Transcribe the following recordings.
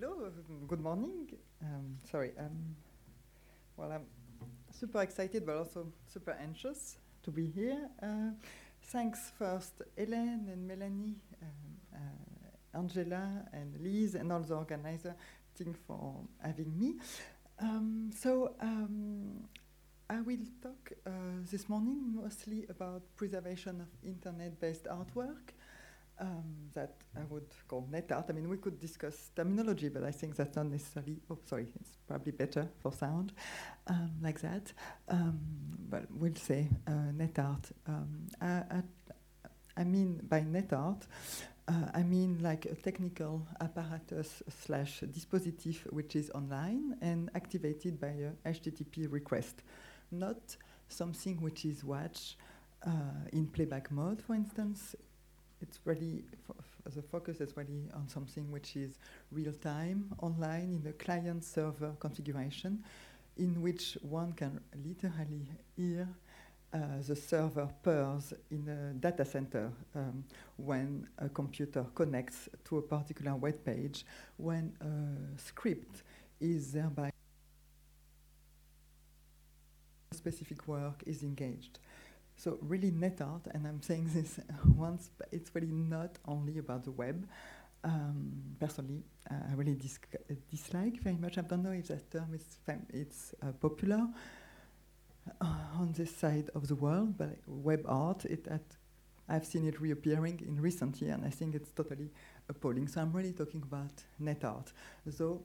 Hello, good morning. Sorry, well, I'm super excited, but also super anxious to be here. Thanks first, Hélène and Melanie, Angela and Lise, and all the organizers for having me. I will talk this morning mostly about preservation of internet-based artwork. That I would call net art. I mean, we could discuss terminology, but I think that's not necessarily, it's probably better for sound, like that. But we'll say net art. I mean, by net art, I mean like a technical apparatus / dispositif which is online and activated by a HTTP request, not something which is watched in playback mode, for instance. It's really, the focus is really on something which is real-time, online, in the client-server configuration, in which one can literally hear the server purrs in a data center when a computer connects to a particular web page, when a script is thereby specific work is engaged. So really net art, and I'm saying this once, but it's really not only about the web. Personally, I really dislike very much. I don't know if that term is popular on this side of the world, but web art, I've seen it reappearing in recent years, and I think it's totally appalling. So I'm really talking about net art. So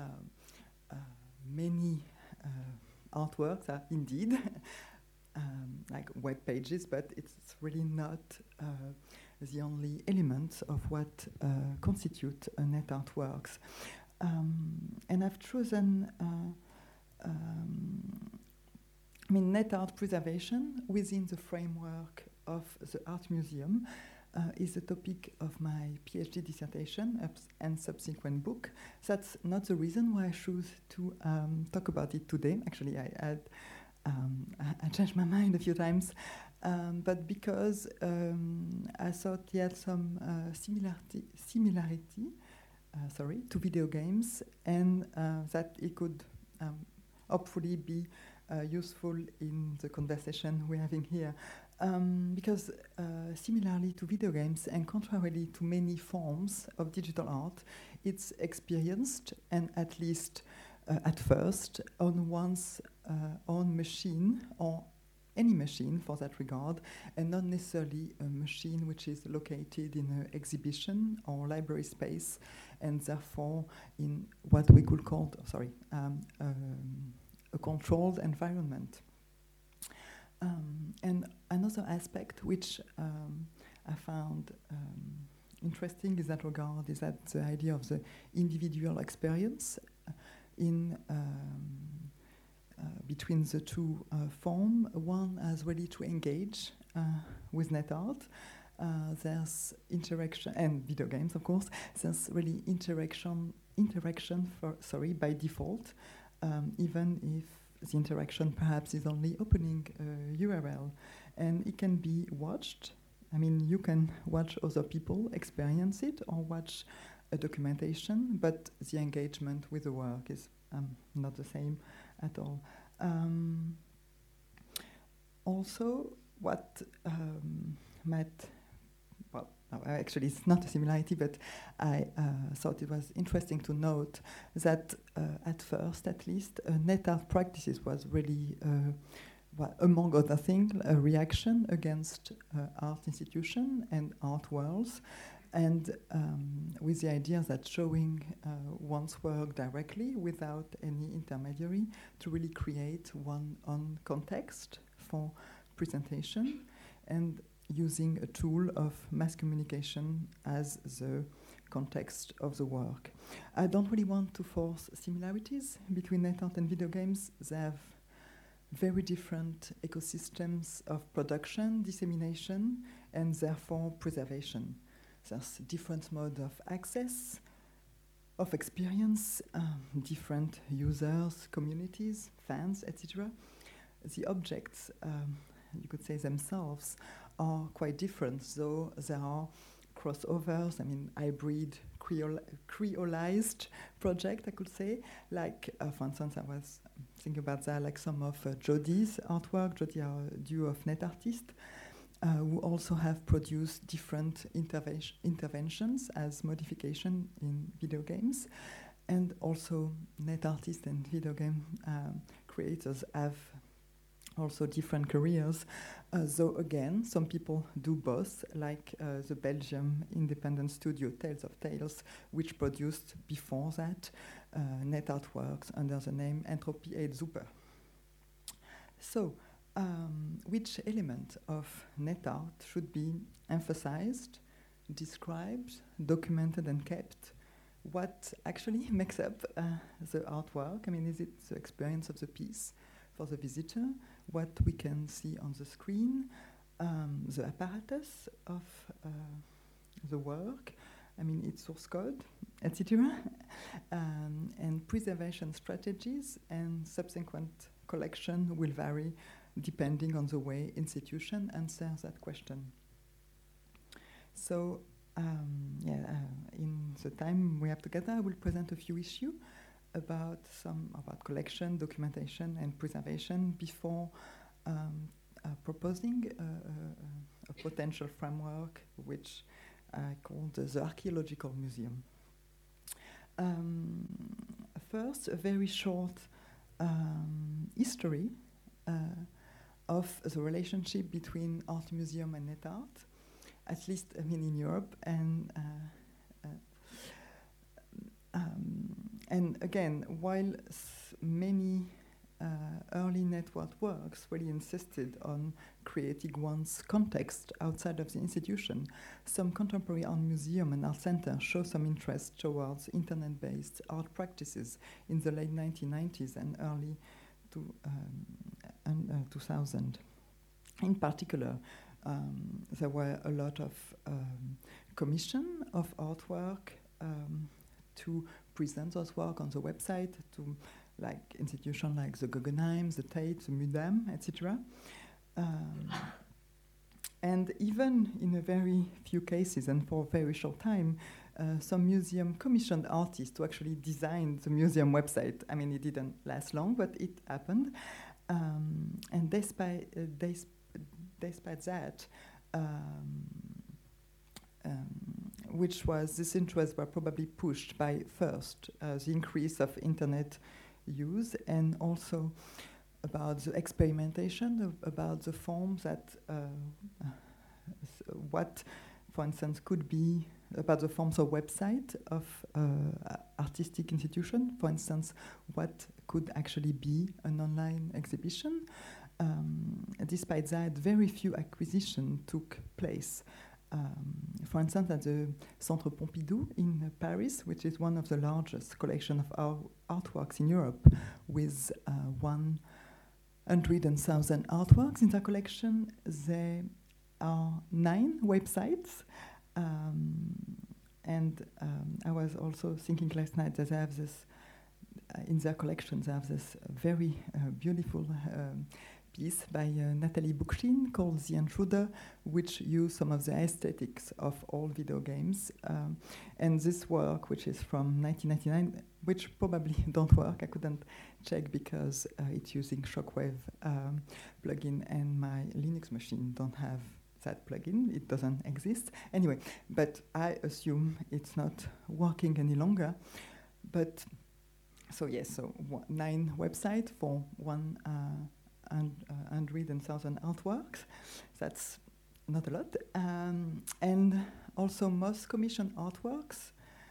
many artworks are indeed like web pages, but it's really not the only element of what constitute net artworks. And I've chosen, net art preservation within the framework of the Art Museum is the topic of my PhD dissertation and subsequent book. That's not the reason why I choose to talk about it today. Actually, I changed my mind a few times, but because I thought he had some similarity to video games, and that it could hopefully be useful in the conversation we're having here. Because similarly to video games, and contrarily to many forms of digital art, it's experienced, and at least at first, on one's own machine, or any machine for that regard, and not necessarily a machine which is located in an exhibition or library space, and therefore in what we could call, a controlled environment. And another aspect which I found interesting in that regard is that the idea of the individual experience in between the two forms. One as ready to engage with net art. There's interaction, and video games, of course. There's really interaction by default, even if the interaction perhaps is only opening a URL, and it can be watched. I mean, you can watch other people experience it or watch a documentation, but the engagement with the work is not the same at all. Also, what actually it's not a similarity, but I thought it was interesting to note that at first, at least, net art practices was really, among other things, a reaction against art institution and art worlds, and with the idea that showing one's work directly without any intermediary to really create one own context for presentation, and using a tool of mass communication as the context of the work. I don't really want to force similarities between net art and video games. They have very different ecosystems of production, dissemination, and therefore preservation. There's different modes of access, of experience, different users, communities, fans, etc. The objects, you could say themselves, are quite different, though there are crossovers, I mean, hybrid, creolized project, I could say. Like, for instance, I was thinking about that, like some of Jodi's artwork. Jodi are a duo of net artists who also have produced different interventions as modification in video games. And also net artists and video game creators have also different careers. Though again, some people do both, like the Belgium independent studio Tales of Tales, which produced before that net artworks under the name Entropie et Super. So, which element of net art should be emphasized, described, documented, and kept? What actually makes up the artwork? I mean, is it the experience of the piece for the visitor, what we can see on the screen, the apparatus of the work, I mean, its source code, etc., and preservation strategies and subsequent collection will vary depending on the way institution answers that question. So, in the time we have together, I will present a few issues about collection, documentation, and preservation before proposing a potential framework, which I call the Archaeological Museum. First, a very short history of the relationship between art museum and net art, at least, I mean, in Europe, and again, while many early network works really insisted on creating one's context outside of the institution, some contemporary art museum and art centers show some interest towards internet-based art practices in the late 1990s and early 2000. In particular, there were a lot of commission of artwork to present those work on the website to like institutions like the Guggenheim, the Tate, the Mudam, etc. And even in a very few cases and for a very short time, some museum commissioned artists to actually design the museum website. I mean, it didn't last long, but it happened. And despite that, which was, this interest were probably pushed by first the increase of internet use and also about the experimentation about the forms that what, for instance, could be about the forms of website of artistic institution. For instance, what could actually be an online exhibition. Despite that, very few acquisitions took place. For instance, at the Centre Pompidou in Paris, which is one of the largest collection of artworks in Europe, with 100,000 artworks in their collection. There are 9 websites, and I was also thinking last night that they have this, in their collection, they have this very beautiful piece by Nathalie Boukchin called The Intruder, which used some of the aesthetics of all video games. And this work, which is from 1999, which probably don't work, I couldn't check because it's using Shockwave plugin and my Linux machine don't have that plugin, it doesn't exist. Anyway, but I assume it's not working any longer. But, so yes, so 9 websites for 100,000 artworks. That's not a lot. And also most commissioned artworks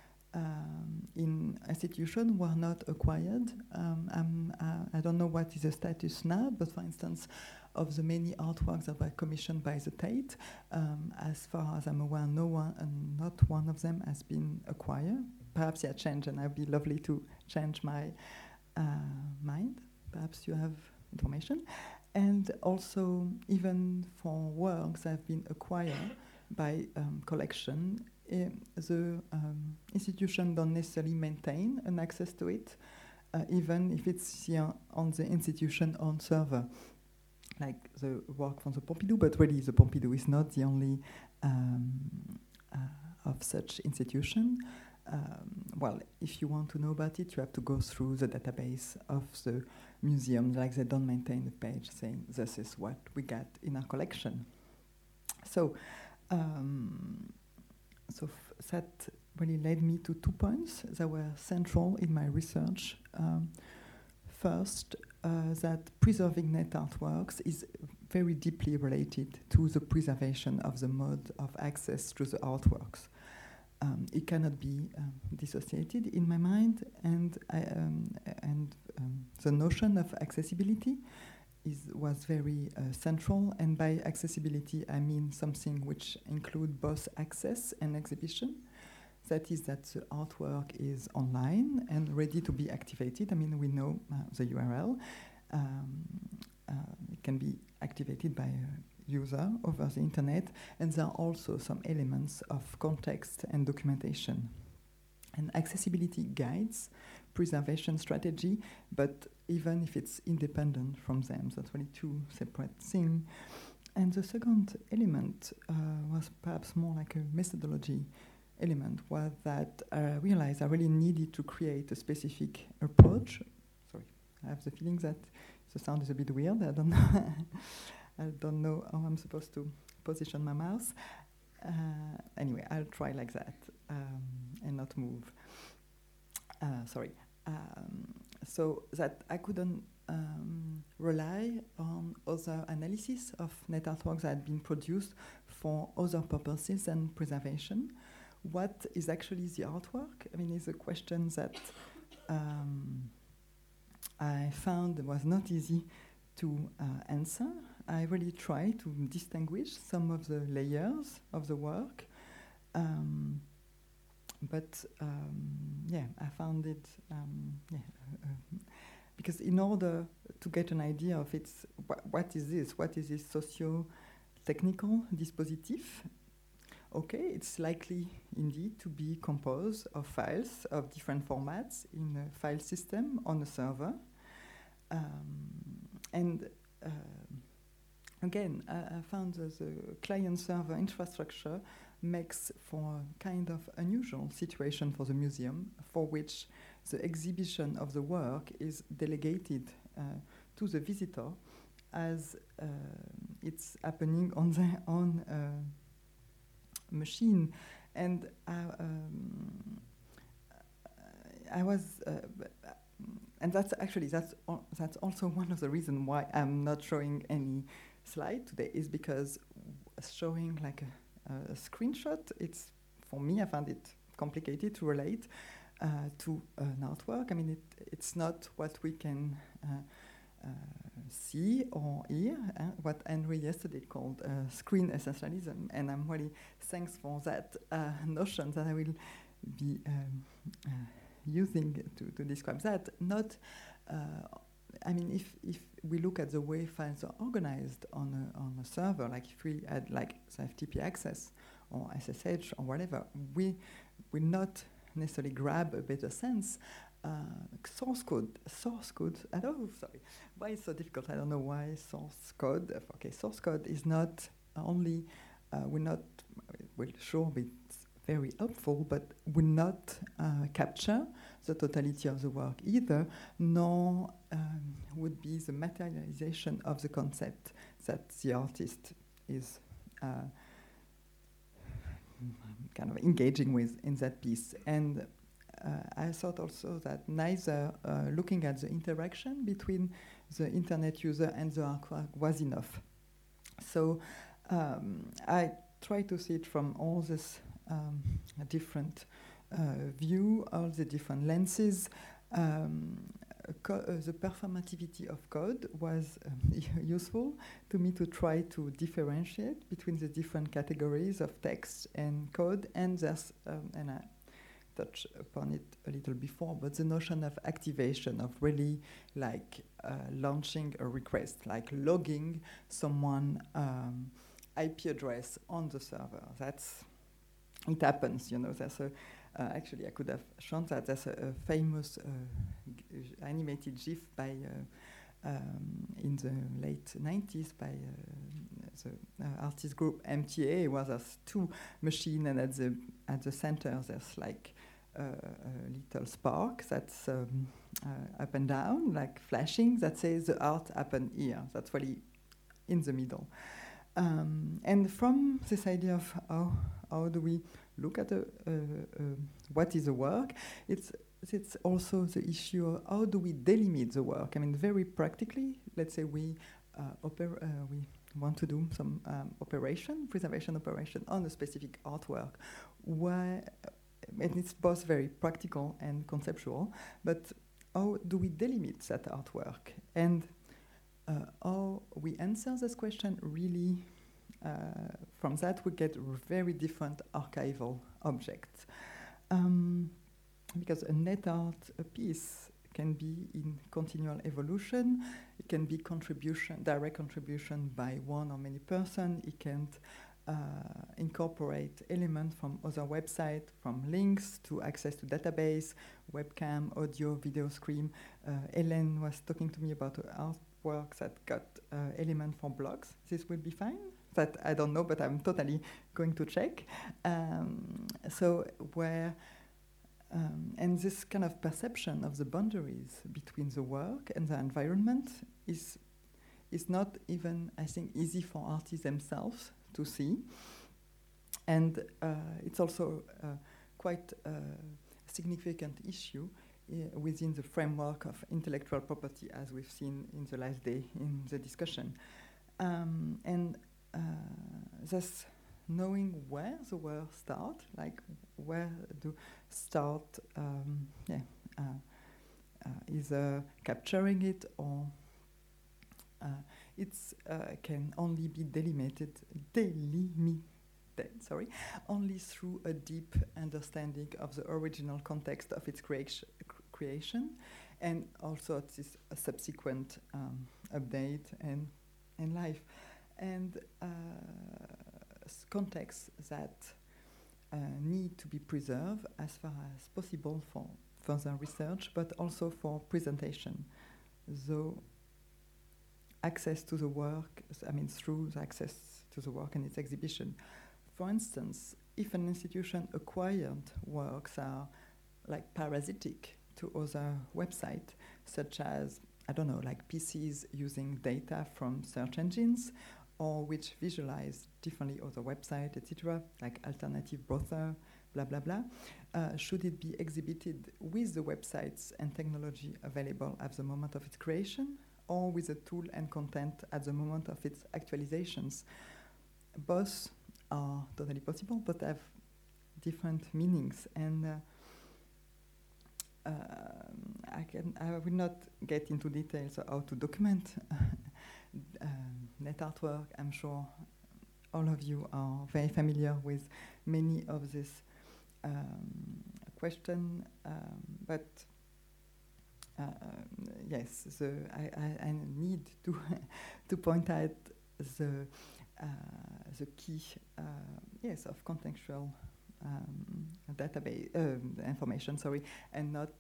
in institutions were not acquired. I don't know what is the status now, but for instance, of the many artworks that were commissioned by the Tate, as far as I'm aware, not one of them has been acquired. Perhaps it changed, and it would be lovely to change my mind. Perhaps you have information. And also, even for works that have been acquired by collection, the institution don't necessarily maintain an access to it, even if it's here on the institution own server, like the work from the Pompidou. But really, the Pompidou is not the only of such institution. Well, if you want to know about it, you have to go through the database of the museum. Like, they don't maintain a page saying this is what we got in our collection. So, that really led me to 2 points that were central in my research. First, that preserving net artworks is very deeply related to the preservation of the mode of access to the artworks. It cannot be dissociated in my mind, and the notion of accessibility was very central. And by accessibility, I mean something which includes both access and exhibition. That is, that the artwork is online and ready to be activated. I mean, we know the URL. It can be activated by a user over the internet, and there are also some elements of context and documentation. And accessibility guides preservation strategy, but even if it's independent from them, that's really two separate things. And the second element was perhaps more like a methodology element, was that I realized I really needed to create a specific approach. Sorry, I have the feeling that the sound is a bit weird. I don't know. I don't know how I'm supposed to position my mouse. Anyway, I'll try like that and not move. Sorry. So that I couldn't rely on other analysis of net artworks that had been produced for other purposes than preservation. What is actually the artwork? I mean, it's a question that I found was not easy to answer. I really tried to distinguish some of the layers of the work, but I found it, because in order to get an idea of its, what is this socio-technical dispositif? Okay, it's likely indeed to be composed of files of different formats in a file system on a server. Again, I found that the client-server infrastructure makes for a kind of unusual situation for the museum, for which the exhibition of the work is delegated to the visitor as it's happening on their own machine. And I was... and that's actually, that's also one of the reasons why I'm not showing any slide today, is because showing like a screenshot, it's, for me, I found it complicated to relate to an artwork. I mean, it's not what we can see or hear, what Henry yesterday called screen essentialism, and I'm really thanks for that notion that I will be using to describe that. Not, I mean, if we look at the way files are organized on a server, like if we had like FTP access or SSH or whatever, we will not necessarily grab a better sense. Source code. I don't know, sorry. Why it's so difficult? I don't know why source code. Okay, source code is not only will sure be very helpful, but will not capture the totality of the work either, nor would be the materialization of the concept that the artist is kind of engaging with in that piece. And I thought also that neither looking at the interaction between the internet user and the artwork was enough. So I try to see it from all this different view, all the different lenses. The performativity of code was useful to me to try to differentiate between the different categories of text and code, and there's and I touched upon it a little before, but the notion of activation, of really like launching a request, like logging someone IP address on the server. It happens, you know. There's a actually, I could have shown that. There's a famous animated GIF by in the late 90s by artist group MTA was as two machines, and at the center there's like a little spark that's up and down, like flashing, that says the art happened here. That's really in the middle. And from this idea of how do we look at what is a work, it's also the issue of how do we delimit the work. I mean, very practically, let's say we want to do some preservation operation on a specific artwork, and it's both very practical and conceptual, but how do we delimit that artwork? And how we answer this question really, from that we get very different archival objects. Because a net art piece can be in continual evolution, it can be direct contribution by one or many persons, it can incorporate elements from other websites, from links to access to database, webcam, audio, video stream. Hélène was talking to me about artworks that got elements from blogs. This will be fine? That I don't know, but I'm totally going to check. And this kind of perception of the boundaries between the work and the environment is not even, I think, easy for artists themselves to see. And it's also quite a significant issue within the framework of intellectual property, as we've seen in the last day in the discussion. And thus, knowing where the work starts, like where to start, either capturing it or it can only be delimited, only through a deep understanding of the original context of its creation, and also this subsequent update and life, and contexts that need to be preserved as far as possible for further research, but also for presentation. So access to the work, through the access to the work and its exhibition. For instance, if an institution acquired works are like parasitic to other websites, such as, like PCs using data from search engines, or which visualize differently other websites, etc., like alternative browser, blah, blah, blah, should it be exhibited with the websites and technology available at the moment of its creation, or with the tool and content at the moment of its actualizations? Both are totally possible, but have different meanings. And I will not get into details of how to document net artwork. I'm sure all of you are very familiar with many of these questions, but yes, I need to point out the key, of contextual database information, and not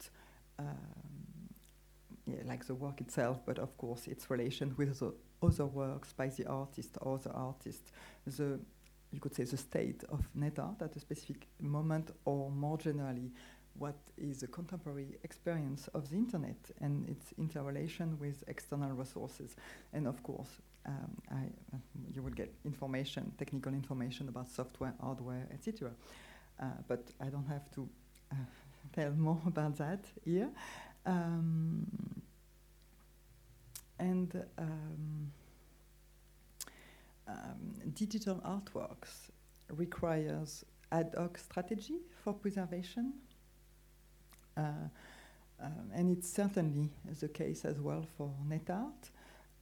like the work itself, but of course its relation with the other works by the artist or the artist, you could say the state of net art at a specific moment, or more generally, what is the contemporary experience of the internet and its interrelation with external resources. And of course, you will get technical information about software, hardware, etc. But I don't have to tell more about that here. Digital artworks requires ad hoc strategy for preservation, and it's certainly the case as well for net art.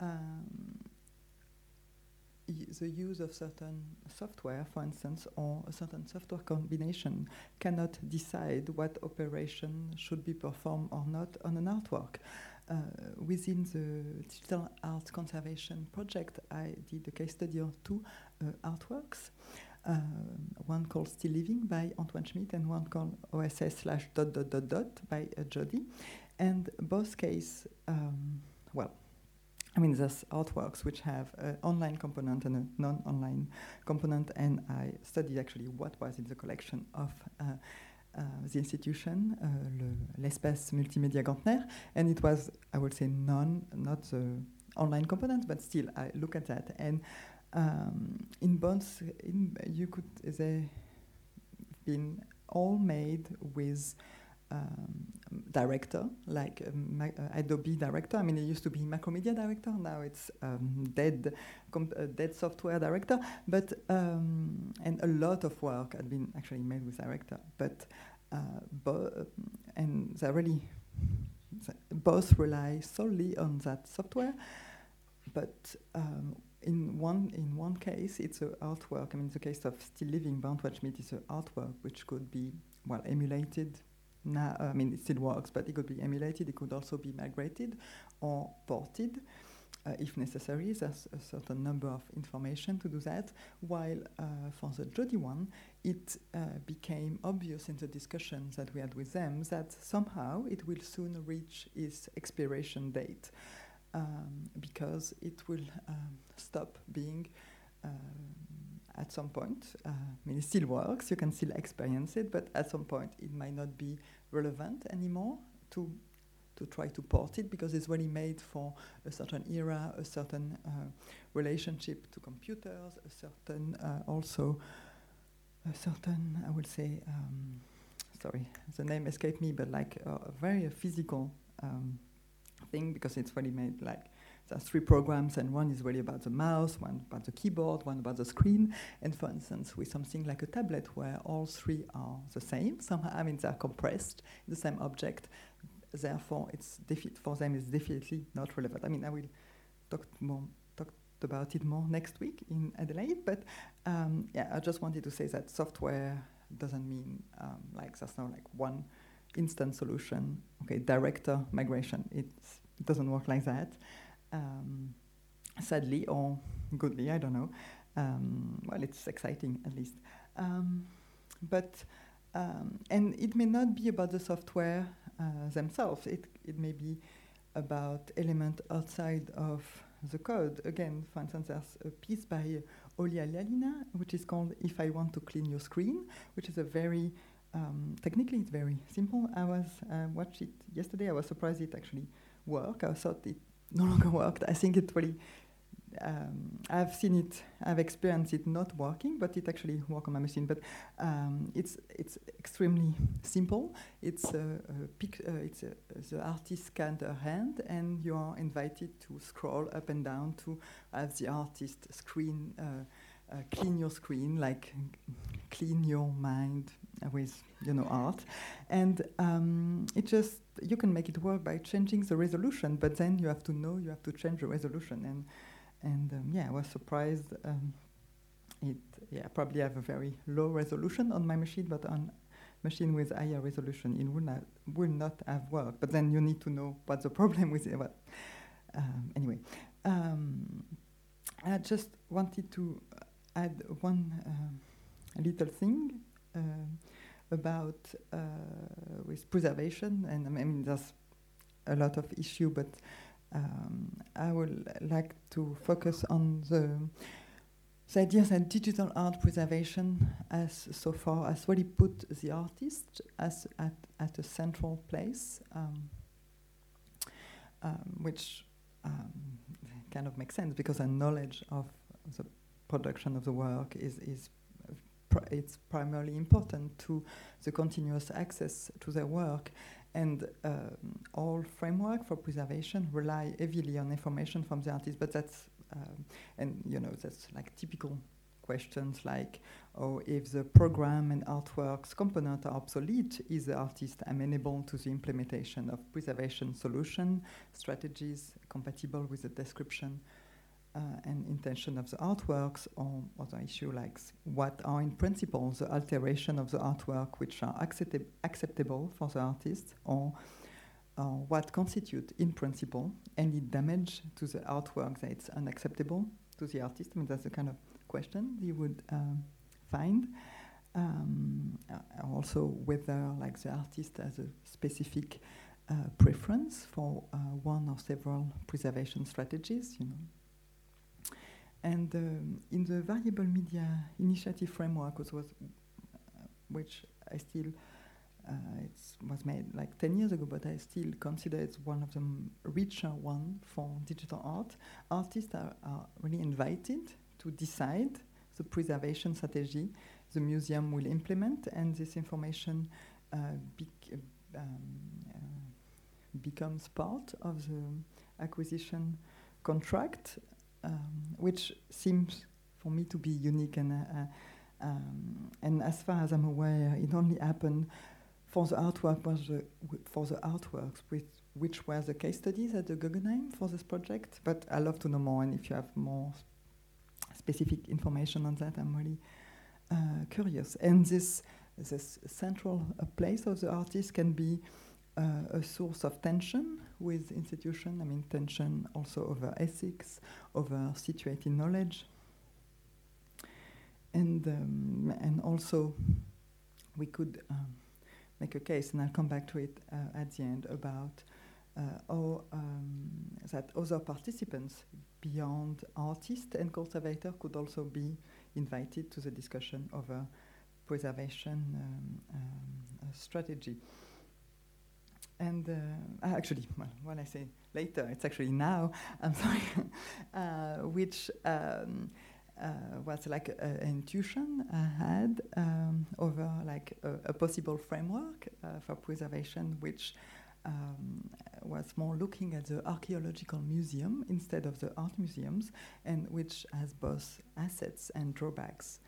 The use of certain software, for instance, or a certain software combination cannot decide what operation should be performed or not on an artwork. Within the Digital Art Conservation Project, I did a case study of two artworks, one called Still Living by Antoine Schmidt and one called OSS / ... by Jody. And both cases, I mean, there's artworks which have an online component and a non-online component, and I studied actually what was in the collection of the institution, l'Espace Multimédia Gantner, and it was, I would say, not the online component, but still, I look at that, and in bonds, they've been all made with director, like Adobe Director. I mean, it used to be Macromedia Director. Now it's dead software director. But and a lot of work had been actually made with Director. But and they really both rely solely on that software. But in one case, it's an artwork. I mean, in the case of Still Living, Bandwatch Meet is an artwork which could be emulated. Now, I mean, it still works, but it could be emulated. It could also be migrated or ported, if necessary. There's a certain number of information to do that. While for the Jodi one, it became obvious in the discussions that we had with them that somehow it will soon reach its expiration date, because it will stop being. At some point, I mean, it still works, you can still experience it, but at some point it might not be relevant anymore to try to port it, because it's really made for a certain era, a certain relationship to computers, a certain I would say, sorry, the name escaped me, but like a very physical thing, because it's really made like, there's 3 programs, and one is really about the mouse, one about the keyboard, one about the screen. And for instance, with something like a tablet where all 3 are the same, somehow, I mean, they're compressed in the same object. Therefore, for them, it's definitely not relevant. I mean, I will talk about it more next week in Adelaide. But yeah, I just wanted to say that software doesn't mean like there's no like one instant solution. Okay, director migration, it doesn't work like that. Sadly or goodly, I don't know. Well, it's exciting at least. But and it may not be about the software themselves. It may be about elements outside of the code. Again, for instance, there's a piece by Olia Lialina, which is called "If I Want to Clean Your Screen," which is a very technically it's very simple. I watched it yesterday. I was surprised it actually worked. I thought it no longer worked. I think it really, I've experienced it not working, but it actually worked on my machine. But it's extremely simple. It's the artist scanned her hand, and you are invited to scroll up and down to have the artist screen, clean your screen, like clean your mind with art. And you can make it work by changing the resolution, but then you have to change the resolution. And I was surprised. Probably have a very low resolution on my machine, but on machine with higher resolution, it will not have worked. But then you need to know what's the problem with it. But anyway, I just wanted to add one little thing about with preservation, and I mean there's a lot of issue, but I would like to focus on the idea that digital art preservation has so far has really put the artist at a central place, which kind of makes sense, because a knowledge of the production of the work it's primarily important to the continuous access to their work. And all framework for preservation rely heavily on information from the artist, but that's that's like typical questions like, if the program and artworks component are obsolete, is the artist amenable to the implementation of preservation solution strategies compatible with the description and intention of the artworks, or other issue like what are in principle the alteration of the artwork which are acceptable for the artist, or what constitute in principle any damage to the artwork that it's unacceptable to the artist. I mean, that's the kind of question you would find. Also whether like the artist has a specific preference for one or several preservation strategies, And in the Variable Media Initiative framework, which I still, it was made like 10 years ago, but I still consider it's one of the richer one for digital art. Artists are really invited to decide the preservation strategy the museum will implement, and this information becomes part of the acquisition contract, which seems for me to be unique, and as far as I'm aware, it only happened for the artworks which were the case studies at the Guggenheim for this project. But I'd love to know more, and if you have more specific information on that, I'm really curious. And this central place of the artist can be a source of tension with institution. I mean, tension also over ethics, over situated knowledge, and also we could make a case, and I'll come back to it at the end, about how that other participants beyond artists and conservators could also be invited to the discussion of a preservation strategy. And actually, well, when I say later, it's actually now, I'm sorry, which was like an intuition I had over like a possible framework for preservation, which was more looking at the archaeological museum instead of the art museums, and which has both assets and drawbacks.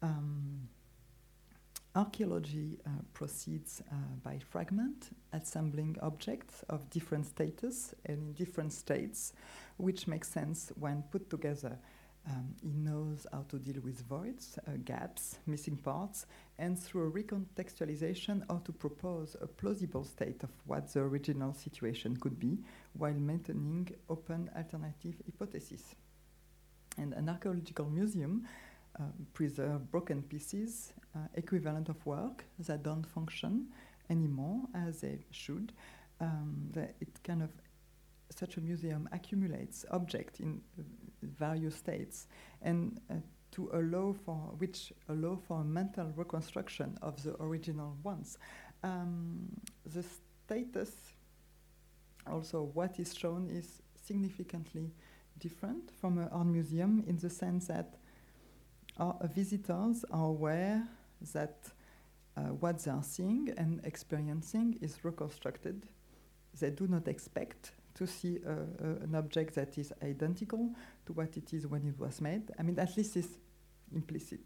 Archaeology proceeds by fragment, assembling objects of different status and in different states, which makes sense when put together. It knows how to deal with voids, gaps, missing parts, and through a recontextualization, how to propose a plausible state of what the original situation could be, while maintaining open alternative hypotheses. And an archaeological museum preserves broken pieces, equivalent of work that don't function anymore as they should. It kind of, such a museum accumulates objects in various states, and which allow for a mental reconstruction of the original ones. The status, also what is shown, is significantly different from an art museum in the sense that visitors are aware that what they are seeing and experiencing is reconstructed. They do not expect to see an object that is identical to what it is when it was made. I mean, at least it's implicit.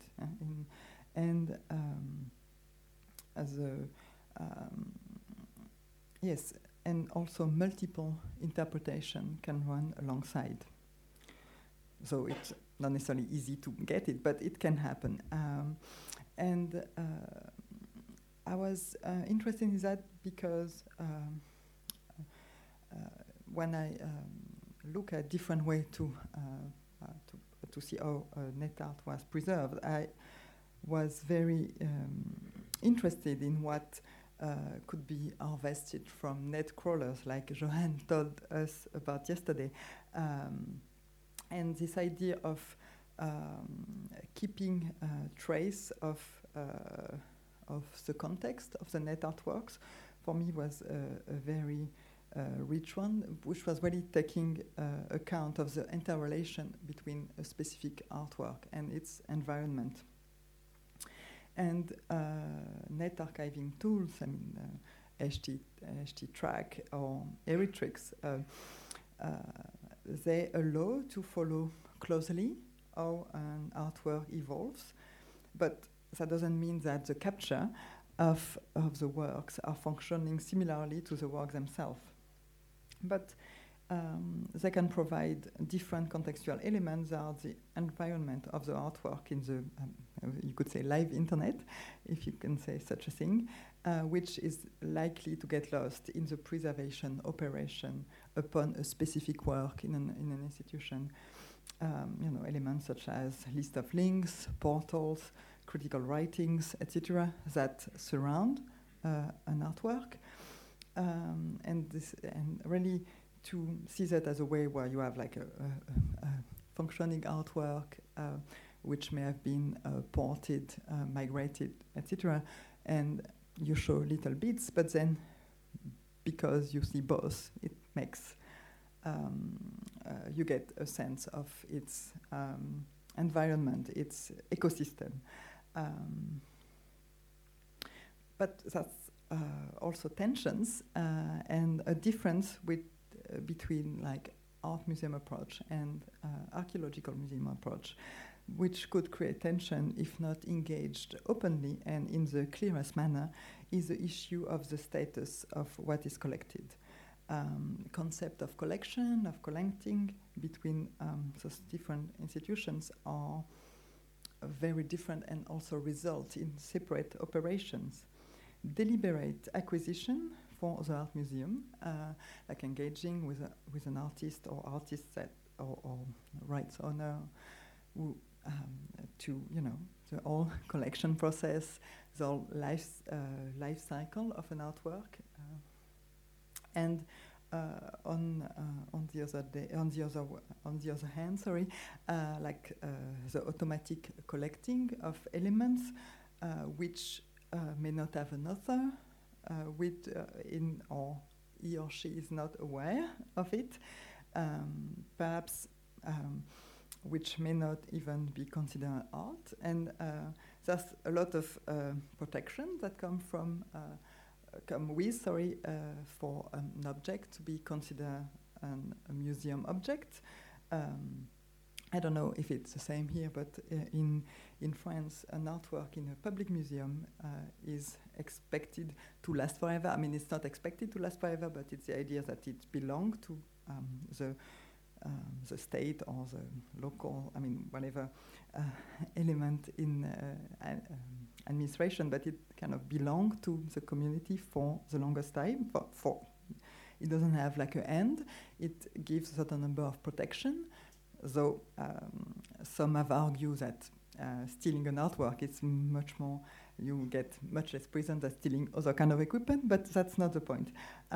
Yes, and also multiple interpretation can run alongside. So it's not necessarily easy to get it, but it can happen. I was interested in that because when I look at different way to see how net art was preserved, I was very interested in what could be harvested from net crawlers, like Johan told us about yesterday. And this idea of keeping trace of the context of the net artworks, for me, was a very rich one, which was really taking account of the interrelation between a specific artwork and its environment. And net archiving tools, I mean, HT-Track or Heritrix, they allow to follow closely how an artwork evolves, but that doesn't mean that the capture of the works are functioning similarly to the work themselves. But they can provide different contextual elements that are the environment of the artwork in the, you could say, live internet, if you can say such a thing, which is likely to get lost in the preservation operation upon a specific work in an institution. Elements such as list of links, portals, critical writings, etc., that surround an artwork. and really to see that as a way where you have like a functioning artwork which may have been ported, migrated, etc. And you show little bits, but then because you see both, it makes you get a sense of its environment, its ecosystem. But that's also tensions and a difference between like art museum approach and archaeological museum approach, which could create tension if not engaged openly and in the clearest manner, is the issue of the status of what is collected. Concept of collection, of collecting between those different institutions are very different and also result in separate operations. Deliberate acquisition for the art museum, like engaging with an artist or artists that or rights owner who to the whole collection process, the whole life cycle of an artwork, and on the other hand, the automatic collecting of elements which may not have an author, or he or she is not aware of it, perhaps which may not even be considered art, and there's a lot of protection that come with for an object to be considered a museum object. I don't know if it's the same here, but in France, an artwork in a public museum is expected to last forever. I mean, it's not expected to last forever, but it's the idea that it belongs to the state or the local, I mean, whatever element in administration, but it kind of belongs to the community for the longest time. It doesn't have like an end. It gives a certain number of protection. Though some have argued that stealing an artwork is much more, you get much less prison than stealing other kind of equipment, but that's not the point.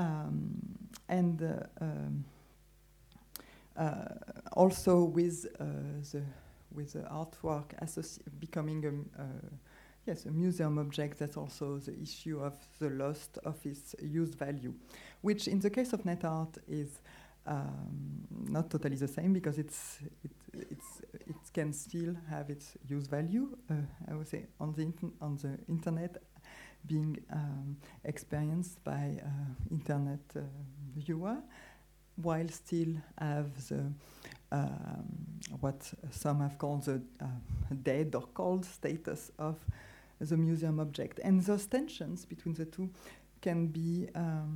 Also with the artwork becoming a museum object, that's also the issue of the loss of its used value, which in the case of net art is not totally the same, because it can still have its use value. I would say on the internet, being experienced by internet viewer, while still have the what some have called the dead or cold status of the museum object, and those tensions between the two can be.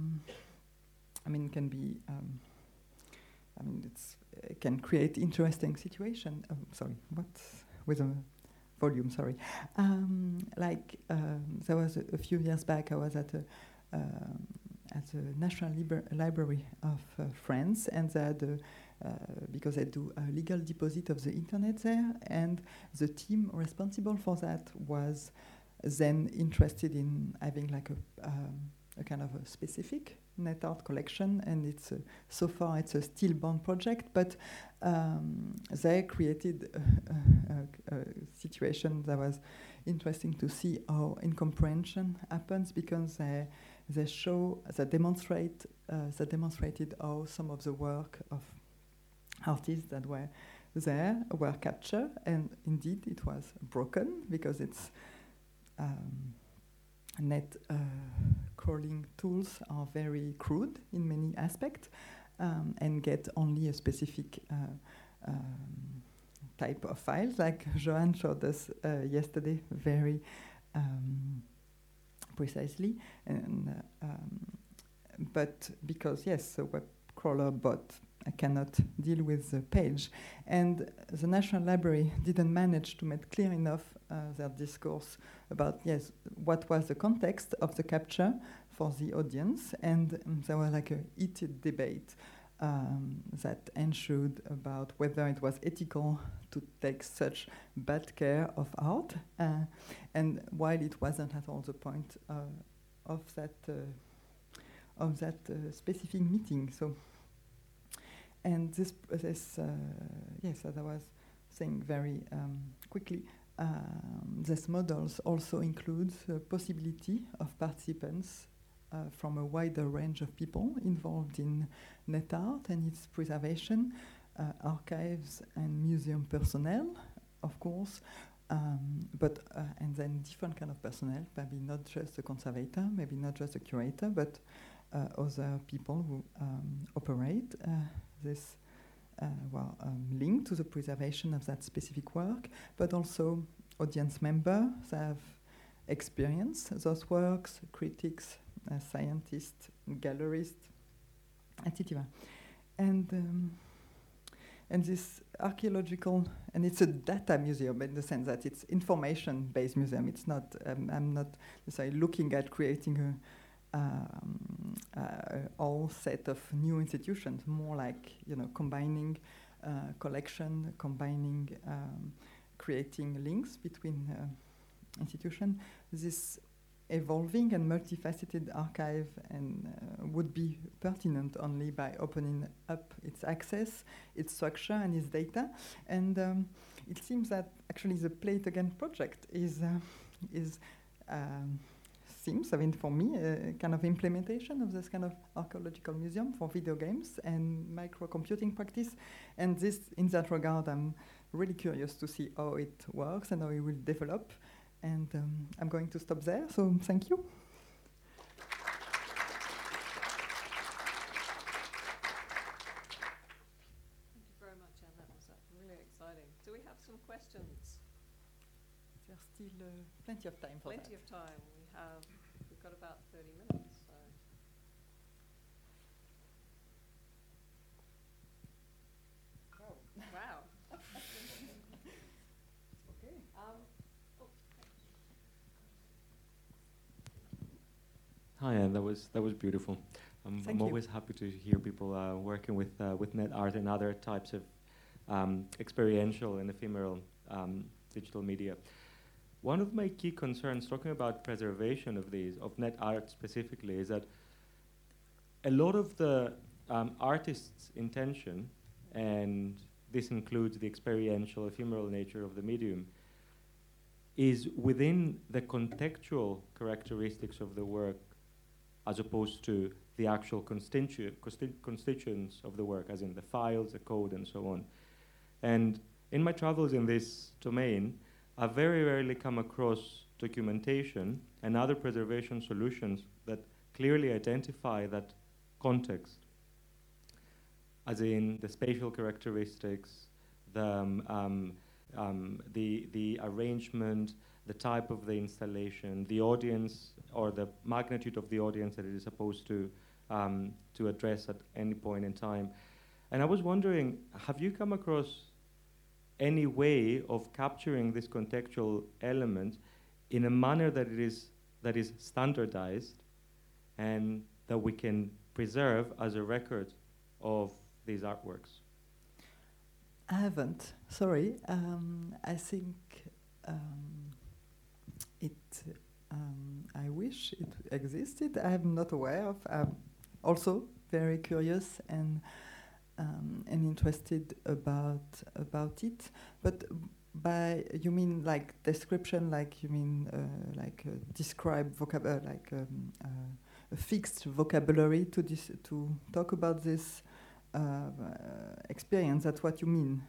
It can create interesting situation. Sorry, what with a volume? Sorry, there was a few years back. I was at the National Library of France, and they had because I do a legal deposit of the internet there, and the team responsible for that was then interested in having like a kind of a specific net art collection, and it's so far it's a stillborn project, but they created a situation that was interesting to see how incomprehension happens, because they demonstrated how some of the work of artists that were there were captured, and indeed it was broken because it's net crawling tools are very crude in many aspects, and get only a specific type of files, like Johan showed us yesterday very precisely. And but because yes, the web crawler bot cannot deal with the page, and the National Library didn't manage to make clear enough their discourse about yes, what was the context of the capture for the audience, and there was like a heated debate that ensued about whether it was ethical to take such bad care of art, and while it wasn't at all the point of of that specific meeting. So, and this, yes, as I was saying very quickly, these models also includes the possibility of participants from a wider range of people involved in net art and its preservation, archives and museum personnel, of course, but and then different kind of personnel, maybe not just a conservator, maybe not just a curator, but other people who operate this link to the preservation of that specific work, but also audience members have experienced those works, critics, scientists, gallerists, etc. And this archaeological, and it's a data museum in the sense that it's information-based museum. It's not, I'm not necessarily looking at creating a whole set of new institutions, more like, combining collection, combining, creating links between institutions. This evolving and multifaceted archive and would be pertinent only by opening up its access, its structure, and its data. And it seems that actually the Play It Again project seems, I mean, for me, a kind of implementation of this kind of archaeological museum for video games and microcomputing practice. And this, in that regard, I'm really curious to see how it works and how it will develop. And I'm going to stop there, so thank you. Thank you very much, Anne. That was really exciting. Do we have some questions? There's still plenty of time for that. Plenty of time. We've got about 30 minutes. So. Wow. Okay. Hi, Anne. That was beautiful. I'm always happy to hear people working with net art and other types of experiential and ephemeral digital media. One of my key concerns, talking about preservation of net art specifically, is that a lot of the artist's intention, and this includes the experiential, ephemeral nature of the medium, is within the contextual characteristics of the work as opposed to the actual constituents of the work, as in the files, the code, and so on. And in my travels in this domain, I very rarely come across documentation and other preservation solutions that clearly identify that context, as in the spatial characteristics, the arrangement, the type of the installation, the audience, or the magnitude of the audience that it is supposed to address at any point in time. And I was wondering, have you come across any way of capturing this contextual element in a manner that is standardized and that we can preserve as a record of these artworks? I haven't, sorry. I think I wish it existed. I'm not aware of. I'm also very curious and interested about it. But you mean like description, like you mean describe vocabulary, like a fixed vocabulary to talk about this experience? That's what you mean?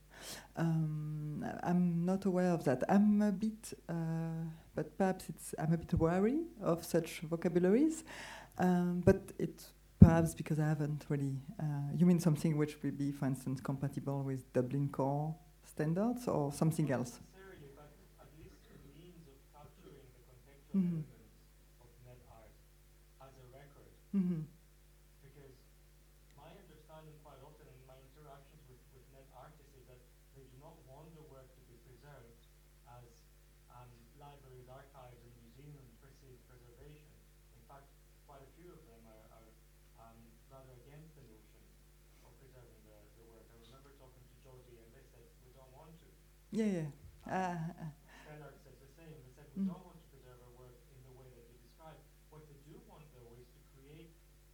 I'm not aware of that. I'm a bit, but perhaps I'm a bit wary of such vocabularies. But it's perhaps because I haven't really. You mean something which will be, for instance, compatible with Dublin Core standards or something else? Not necessarily, but at least a means of capturing the contextual elements of net art as a record. Mm-hmm. Because my understanding quite often in my interactions with net artists is that they do not want the work to be preserved as libraries, archives, and museums perceive preservation. In fact, quite a few of them are rather against the notion of preserving the work. I remember talking to Georgie and they said, we don't want to. Yeah. Stellark said the same. They said, we don't want to preserve our work in the way that you described. What they do want, though, is to create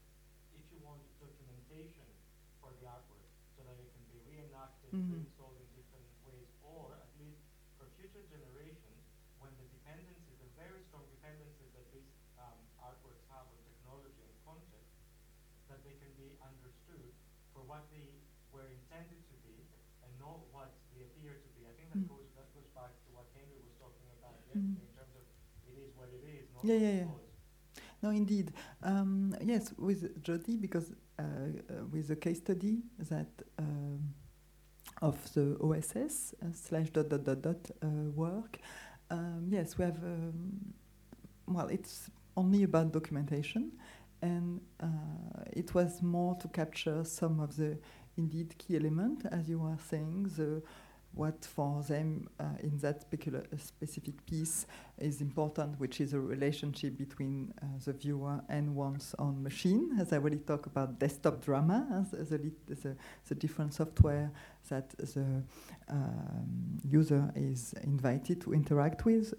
for the artwork, so that it can be reenacted, Mhm. reinstalled in different ways, or at least for future generations, when the dependencies, the very strong dependencies that these artworks have on technology and context, that they can be understood for what they were intended to be and not what they appear to be. I think that goes back to what Henry was talking about yesterday in terms of it is what it is, not Yeah, what yeah, it yeah. was. No, indeed. Yes, with Jody, because with the case study that of the OSS slash dot dot dot dot work, yes, we have. Well, it's only about documentation, and it was more to capture some of the indeed key element, as you were saying, the what for them in that specific piece is important, which is a relationship between the viewer and one's own machine. As I already talked about desktop drama, the different software that the user is invited to interact with.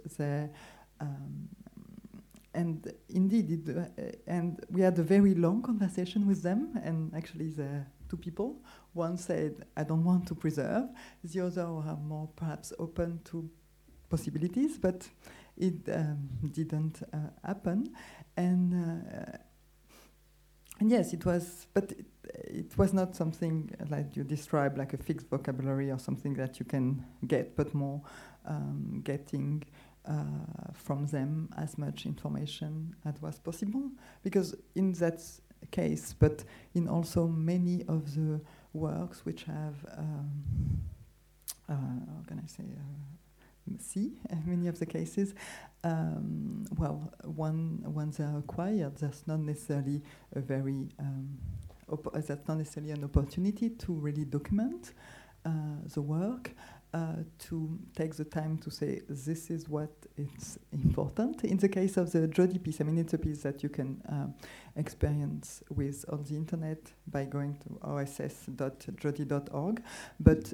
And indeed, and we had a very long conversation with them, and actually the two people, one said, I don't want to preserve, the other are more perhaps open to possibilities, but it didn't happen. And yes, it was, but it was not something like you describe, like a fixed vocabulary or something that you can get, but more getting from them as much information as was possible. Because in that case, but in also many of the works which have, how can I say, many of the cases, well, once they're acquired, there's not necessarily a very, that's not necessarily an opportunity to really document the work. To take the time to say this is what is important. In the case of the Jody piece, I mean, it's a piece that you can experience with on the internet by going to oss.jody.org, but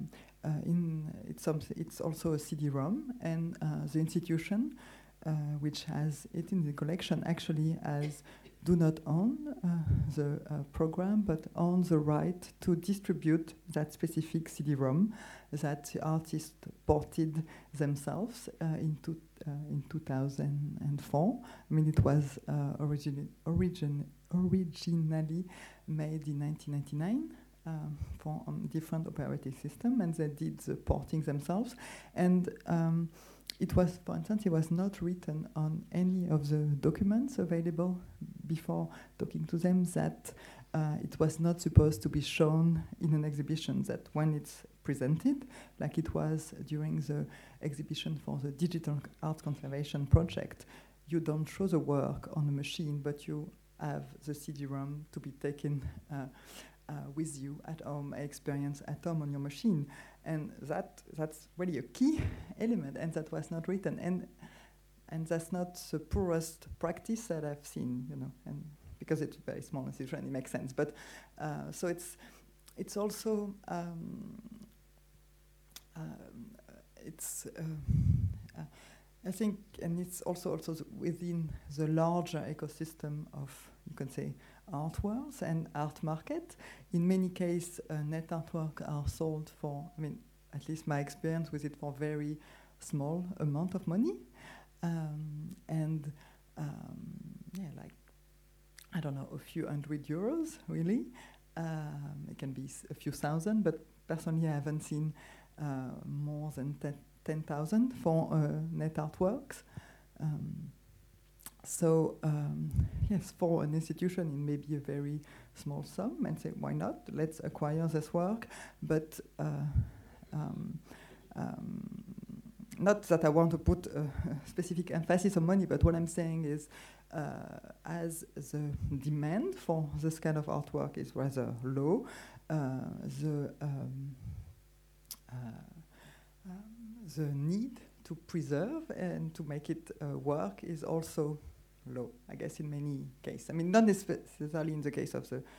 it's also a CD-ROM, and the institution which has it in the collection actually do not own the program, but own the right to distribute that specific CD-ROM that the artists ported themselves in 2004. I mean, it was originally made in 1999 for different operating system, and they did the porting themselves. And it was, for instance, it was not written on any of the documents available before talking to them that it was not supposed to be shown in an exhibition, that when it's presented, like it was during the exhibition for the Digital Art Conservation Project, you don't show the work on the machine, but you have the CD-ROM to be taken with you at home, experience at home on your machine. And that's really a key element, and that was not written. And that's not the poorest practice that I've seen, you know, and because it's a very small institution, it makes sense. But so it's also I think, and it's also within the larger ecosystem of, you can say, art worlds and art market. In many cases, net artwork are sold for, I mean, at least my experience with it, for very small amount of money. Yeah, like, I don't know, a few €100, really. It can be a few thousand, but personally I haven't seen more than 10,000 for net artworks. Yes, for an institution, it may be a very small sum, and say, why not? Let's acquire this work. But not that I want to put a specific emphasis on money, but what I'm saying is, as the demand for this kind of artwork is rather low, the need to preserve and to make it work is also low, I guess, in many cases. I mean, not necessarily in the case of the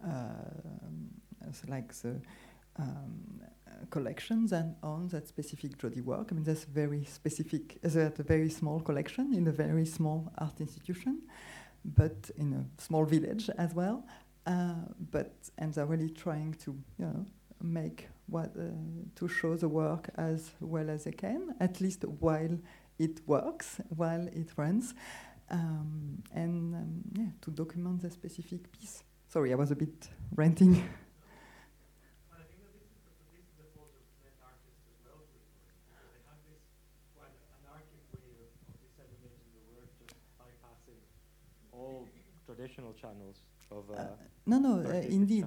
collections and on that specific Jody work. I mean, that's very specific, that's a very small collection in a very small art institution, but in a small village as well. and they're really trying to, make to show the work as well as they can, at least while it works, while it runs, to document the specific piece. Sorry, I was a bit ranting. I think that this is the fault of net artists as well, because they have this quite anarchic way of disseminating the work, just bypassing all traditional channels of. Indeed.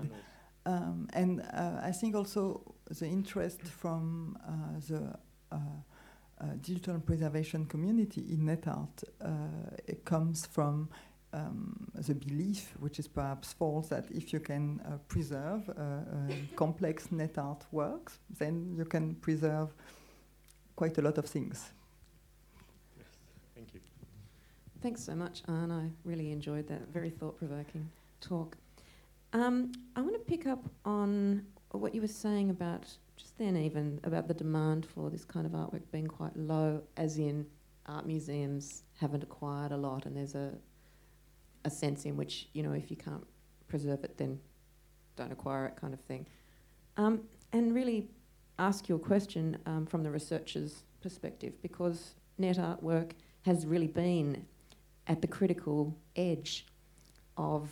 I think also the interest from the digital preservation community in net art it comes from the belief, which is perhaps false, that if you can preserve complex net art works, then you can preserve quite a lot of things. Yes, thank you. Thanks so much, Anne. I really enjoyed that very thought-provoking talk. I want to pick up on what you were saying about just then, even about the demand for this kind of artwork being quite low, as in art museums haven't acquired a lot, and there's a sense in which, if you can't preserve it, then don't acquire it, kind of thing. And really ask your question from the researcher's perspective, because net artwork has really been at the critical edge of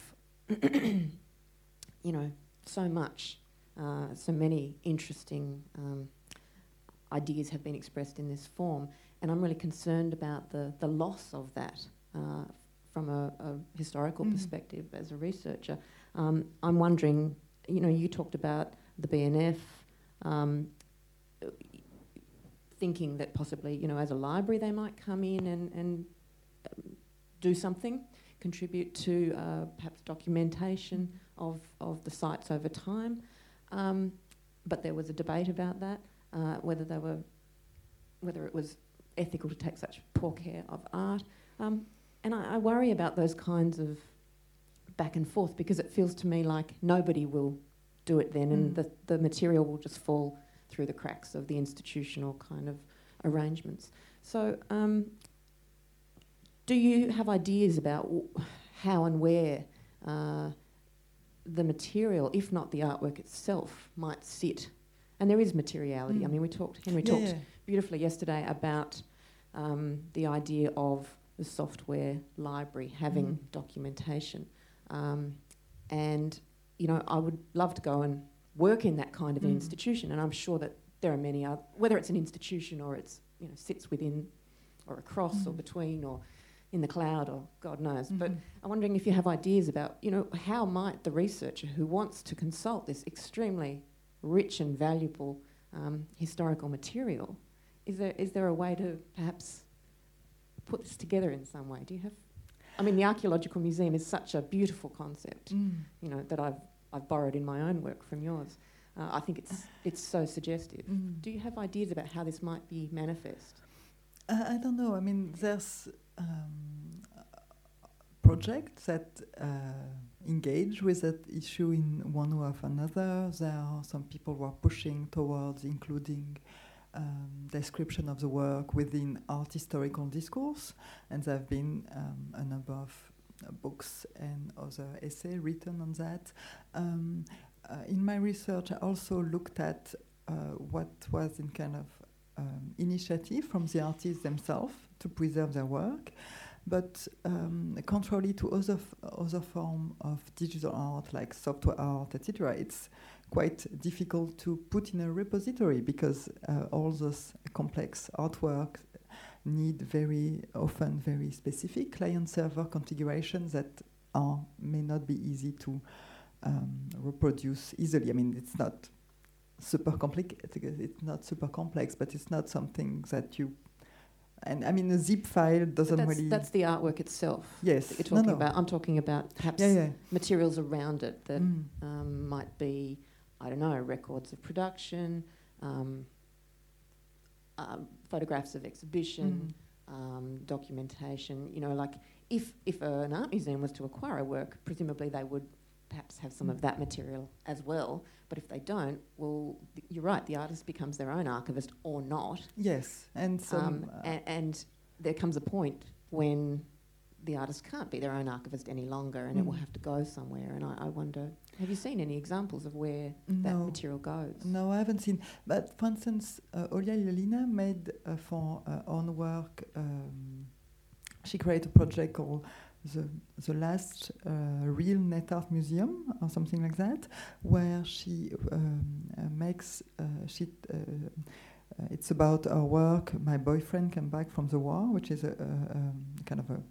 so much, so many interesting ideas have been expressed in this form, and I'm really concerned about the loss of that from a historical perspective as a researcher. I'm wondering, you talked about the BNF, thinking that possibly, as a library they might come in and do something, contribute to perhaps documentation of the sites over time. But there was a debate about that, whether it was ethical to take such poor care of art. And I worry about those kinds of back and forth, because it feels to me like nobody will do it then, and the material will just fall through the cracks of the institutional kind of arrangements. So do you have ideas about how and where the material, if not the artwork itself, might sit? And there is materiality. I mean, Henry talked beautifully yesterday about the idea of the software library having documentation. And, I would love to go and work in that kind of an institution, and I'm sure that there are many other, whether it's an institution or it's, sits within or across or between or in the cloud or God knows. But I'm wondering if you have ideas about, how might the researcher who wants to consult this extremely rich and valuable historical material, is there a way to perhaps put this together in some way? Do you have? I mean, the archaeological museum is such a beautiful concept, that I've borrowed in my own work from yours. I think it's so suggestive. Do you have ideas about how this might be manifest? I don't know. I mean, there's projects that engage with that issue in one way or another. There are some people who are pushing towards including description of the work within art historical discourse, and there have been a number of books and other essays written on that. In my research, I also looked at what was in kind of initiative from the artists themselves to preserve their work, but contrary to other form of digital art like software art, etc., it's quite difficult to put in a repository, because all those complex artworks need very often very specific client-server configurations that may not be easy to reproduce easily. I mean, it's not super complicated. It's not super complex, but it's not something that you. And I mean, a zip file doesn't really. That's the artwork itself. Yes, that you're talking about. I'm talking about perhaps materials around it that might be, I don't know, records of production, photographs of exhibition, documentation. Like if an art museum was to acquire a work, presumably they would perhaps have some of that material as well. But if they don't, well, you're right, the artist becomes their own archivist or not. Yes, and and there comes a point when the artist can't be their own archivist any longer, and it will have to go somewhere. And I wonder. Have you seen any examples of where that material goes? No, I haven't seen. But for instance, Olia Iolina made for her own work, she created a project called the Last Real Net Art Museum or something like that, where she makes it's about her work. My boyfriend came back from the war, which is a kind of a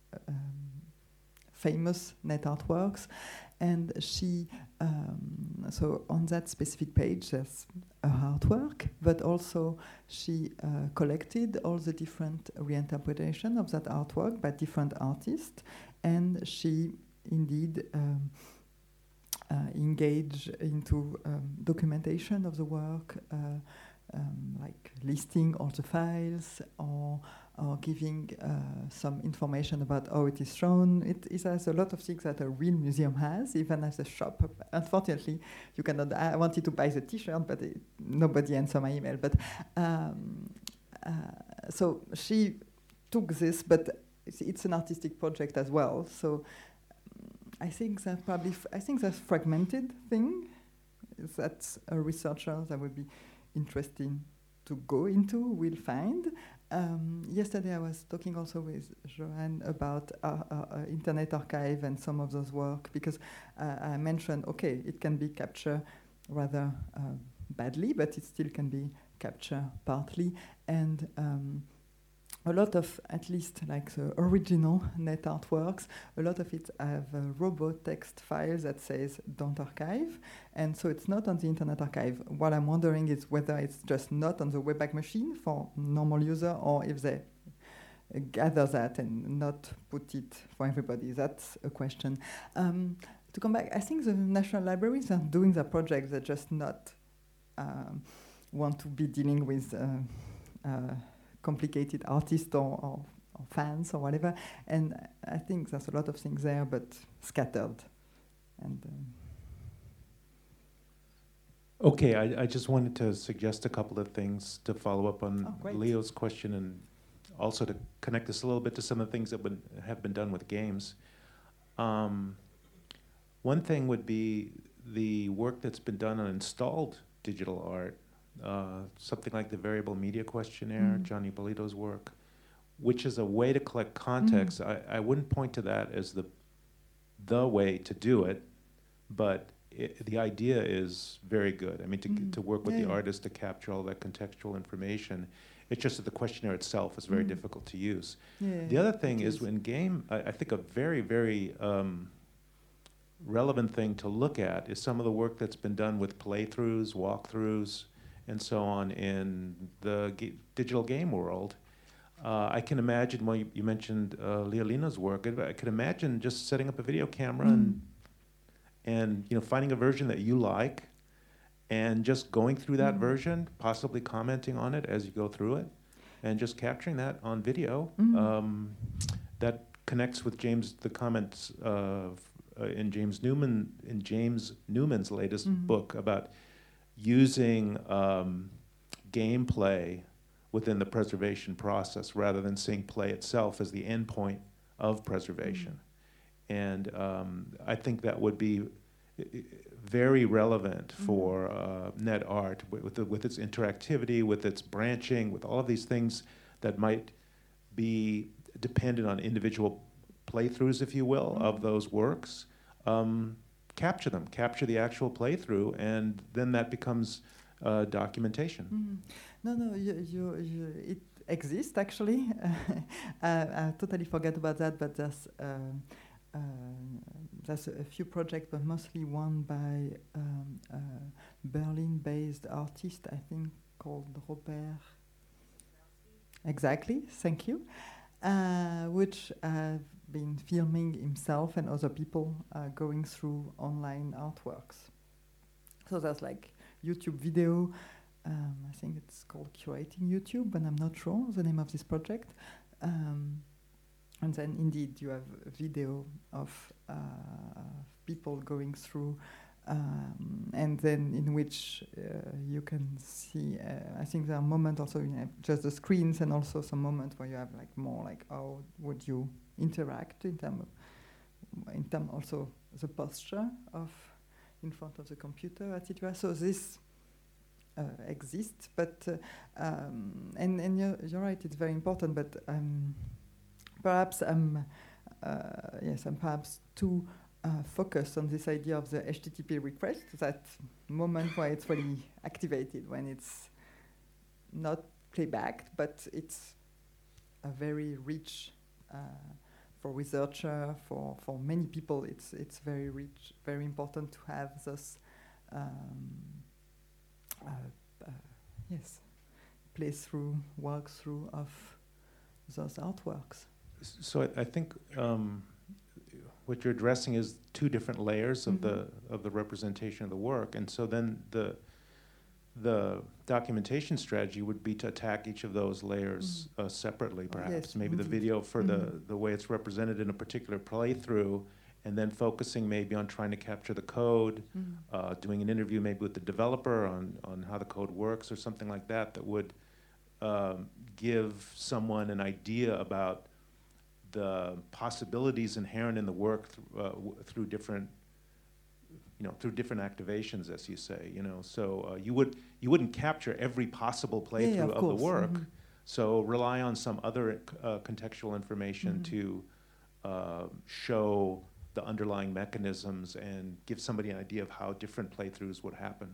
famous net artworks, and she so on that specific page there's a artwork, but also she collected all the different reinterpretation of that artwork by different artists, and she indeed engaged into documentation of the work, like listing all the files or giving some information about how it is shown. It has a lot of things that a real museum has, even as a shop. Unfortunately, you cannot. I wanted to buy the T-shirt, but nobody answered my email. But so she took this, but it's an artistic project as well. So I think that probably I think that's fragmented thing. That's a researcher that would be interesting to go into, will find. Yesterday I was talking also with Joanne about Internet Archive and some of those work, because I mentioned, okay, it can be captured rather badly, but it still can be captured partly. And a lot of, at least like the original net artworks, a lot of it have robot text files that says don't archive, and so it's not on the Internet Archive. What I'm wondering is whether it's just not on the Webpack machine for normal user, or if they gather that and not put it for everybody. That's a question. To come back, I think the National Libraries are doing their project. They're just not want to be dealing with complicated artists or fans or whatever, and I think there's a lot of things there, but scattered. And okay, I just wanted to suggest a couple of things to follow up on Leo's question, and also to connect this a little bit to some of the things that have been done with games. One thing would be the work that's been done on installed digital art. Something like the Variable Media Questionnaire, Johnny Bolito's work, which is a way to collect context. I wouldn't point to that as the way to do it, but the idea is very good. I mean, to work with the artist to capture all that contextual information. It's just that the questionnaire itself is very difficult to use. The other thing is in game, I think a very, very relevant thing to look at is some of the work that's been done with playthroughs, walkthroughs, and so on in the digital game world. I can imagine, well, you mentioned Leolina's work. I could imagine just setting up a video camera and finding a version that you like, and just going through that version, possibly commenting on it as you go through it, and just capturing that on video. That connects with the comments in James Newman's latest book about using gameplay within the preservation process rather than seeing play itself as the end point of preservation. And I think that would be very relevant for net art with its interactivity, with its branching, with all of these things that might be dependent on individual playthroughs, if you will, of those works. Capture them, capture the actual playthrough, and then that becomes documentation. No, it exists actually. I totally forgot about that, but there's a few projects, but mostly one by a Berlin-based artist, I think, called Robert. Exactly, thank you. Which have been filming himself and other people going through online artworks. So there's like YouTube video. I think it's called Curating YouTube, but I'm not sure the name of this project. And then indeed you have a video of people going through, and then in which you can see, I think there are moments also, just the screens, and also some moments where you have like more like how would you interact in term also the posture of in front of the computer, etc. So this exists, but and you're right, it's very important. But perhaps yes, I'm perhaps too focused on this idea of the HTTP request, that moment where it's really activated, when it's not playbacked, but it's a very rich for researcher, for many people. It's very rich, very important to have this. Yes, playthrough, walkthrough of those artworks. So I think what you're addressing is two different layers of the representation of the work, and so then the documentation strategy would be to attack each of those layers separately, perhaps. Yes, maybe the video for the way it's represented in a particular playthrough, and then focusing maybe on trying to capture the code, doing an interview maybe with the developer on how the code works or something like that, that would give someone an idea about the possibilities inherent in the work through different, through different activations, as you say. So you wouldn't capture every possible playthrough of the work. So rely on some other contextual information to show the underlying mechanisms and give somebody an idea of how different playthroughs would happen.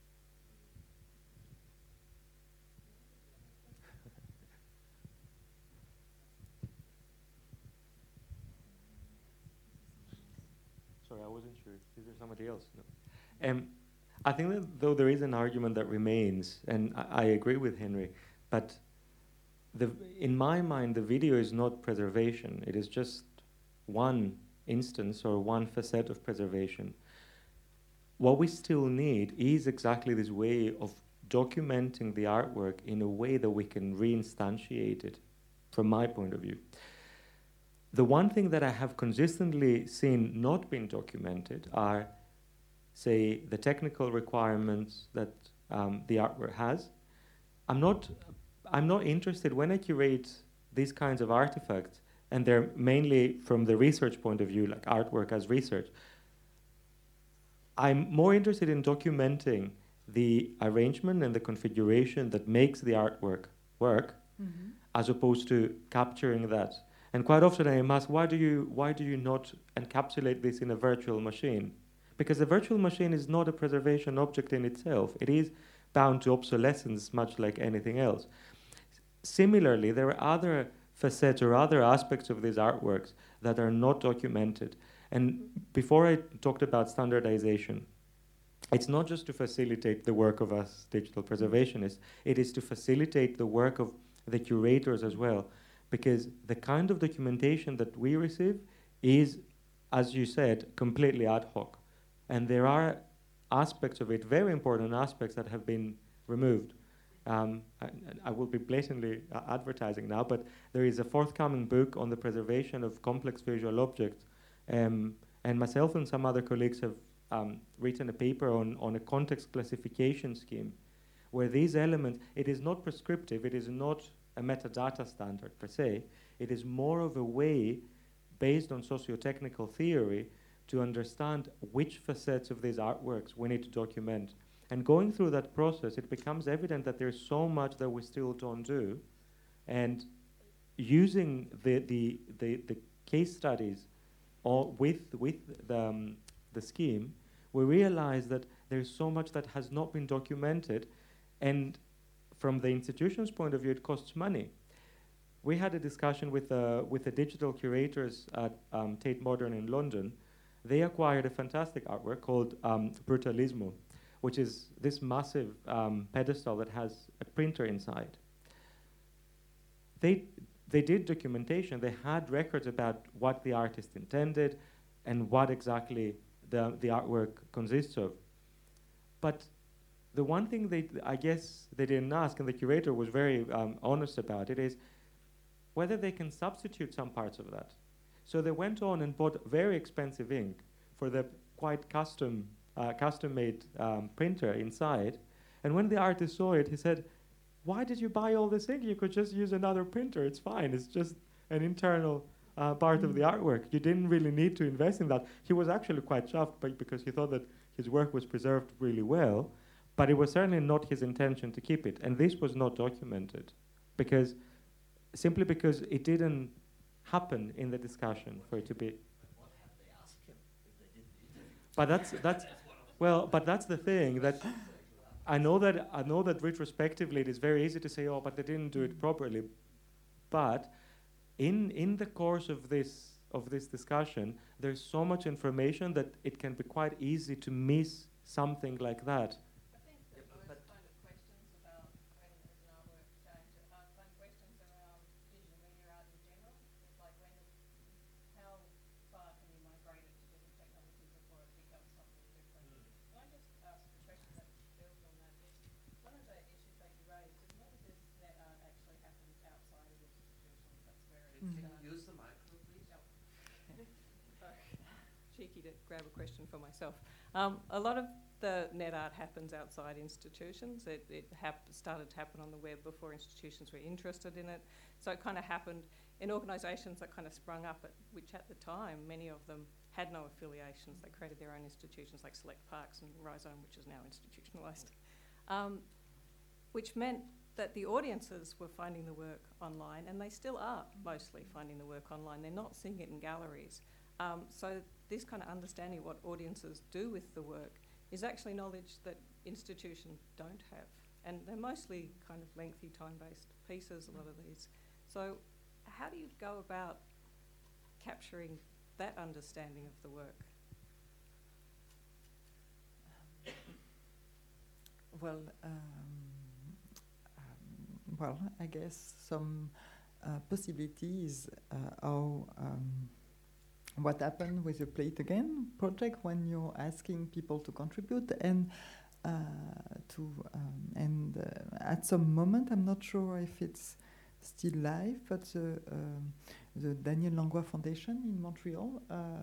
Sorry, I wasn't sure. Is there somebody else? No. I think that though there is an argument that remains, and I agree with Henry, but in my mind, the video is not preservation. It is just one instance or one facet of preservation. What we still need is exactly this way of documenting the artwork in a way that we can reinstantiate it, from my point of view. The one thing that I have consistently seen not being documented are, say, the technical requirements that the artwork has. I'm not interested when I curate these kinds of artifacts, and they're mainly from the research point of view, like artwork as research. I'm more interested in documenting the arrangement and the configuration that makes the artwork work, as opposed to capturing that. And quite often I am asked, why do you not encapsulate this in a virtual machine? Because the virtual machine is not a preservation object in itself. It is bound to obsolescence, much like anything else. Similarly, there are other facets or other aspects of these artworks that are not documented. And before I talked about standardization, it's not just to facilitate the work of us digital preservationists, it is to facilitate the work of the curators as well. Because the kind of documentation that we receive is, as you said, completely ad hoc. And there are aspects of it, very important aspects, that have been removed. I will be blatantly advertising now, but there is a forthcoming book on the preservation of complex visual objects. And myself and some other colleagues have written a paper on a context classification scheme, where these elements, it is not prescriptive, it is not a metadata standard per se, it is more of a way, based on socio-technical theory, to understand which facets of these artworks we need to document. And going through that process, it becomes evident that there's so much that we still don't do. And using the case studies with the scheme, we realize that there's so much that has not been documented, and from the institution's point of view, it costs money. We had a discussion with the digital curators at Tate Modern in London. They acquired a fantastic artwork called Brutalismo, which is this massive pedestal that has a printer inside. They did documentation. They had records about what the artist intended and what exactly the artwork consists of. But the one thing I guess they didn't ask, and the curator was very honest about it, is whether they can substitute some parts of that. So they went on and bought very expensive ink for the quite custom-made printer inside. And when the artist saw it, he said, "Why did you buy all this ink? You could just use another printer. It's fine. It's just an internal part of the artwork. You didn't really need to invest in that." He was actually quite chuffed because he thought that his work was preserved really well, but it was certainly not his intention to keep it. And this was not documented simply because it didn't happen in the discussion for it to be. But that's the thing, that I know that retrospectively it is very easy to say, oh, but they didn't do it properly. But in the course of this discussion, there's so much information that it can be quite easy to miss something like that. I think that those kind of questions about when is an artwork changed are kind of questions around digital media art in general. It's like how far can you migrate it to different technology before it becomes something different? Can I just ask a question that builds on that? One of the issues that you raised is not as if net art actually happens outside of institutions. That's where it starts. Use the micro, please. Cheeky to grab a question for myself. A lot of the net art happens outside institutions. It started to happen on the web before institutions were interested in it. So it kind of happened in organisations that kind of sprung up, which at the time, many of them had no affiliations. They created their own institutions like Select Parks and Rhizome, which is now institutionalised, which meant that the audiences were finding the work online, and they still are mostly finding the work online. They're not seeing it in galleries. So this kind of understanding what audiences do with the work is actually knowledge that institutions don't have. And they're mostly kind of lengthy time-based pieces, a lot of these. So how do you go about capturing that understanding of the work? Well, I guess some possibilities are what happened with the Play It Again project when you're asking people to contribute and at some moment, I'm not sure if it's still live, but the Daniel Langlois Foundation in Montreal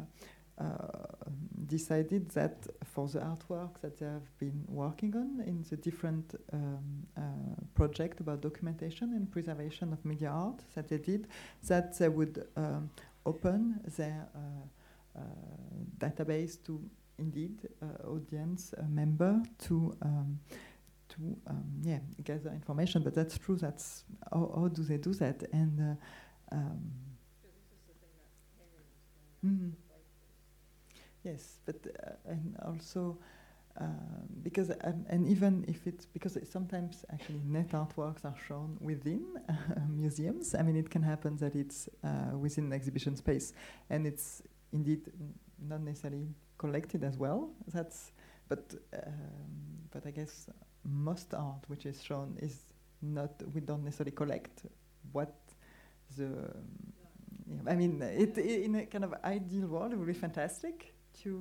decided that for the artwork that they have been working on in the different project about documentation and preservation of media art that they did, that they would open their database to indeed audience member to gather information. But that's true. That's how do they do that? And yes, but and also because and even if it's because sometimes actually net artworks are shown within museums. I mean, it can happen that it's within an exhibition space, and it's indeed not necessarily collected as well. But I guess most art which is shown is not. We don't necessarily collect what the. I mean, in a kind of ideal world, it would be fantastic to.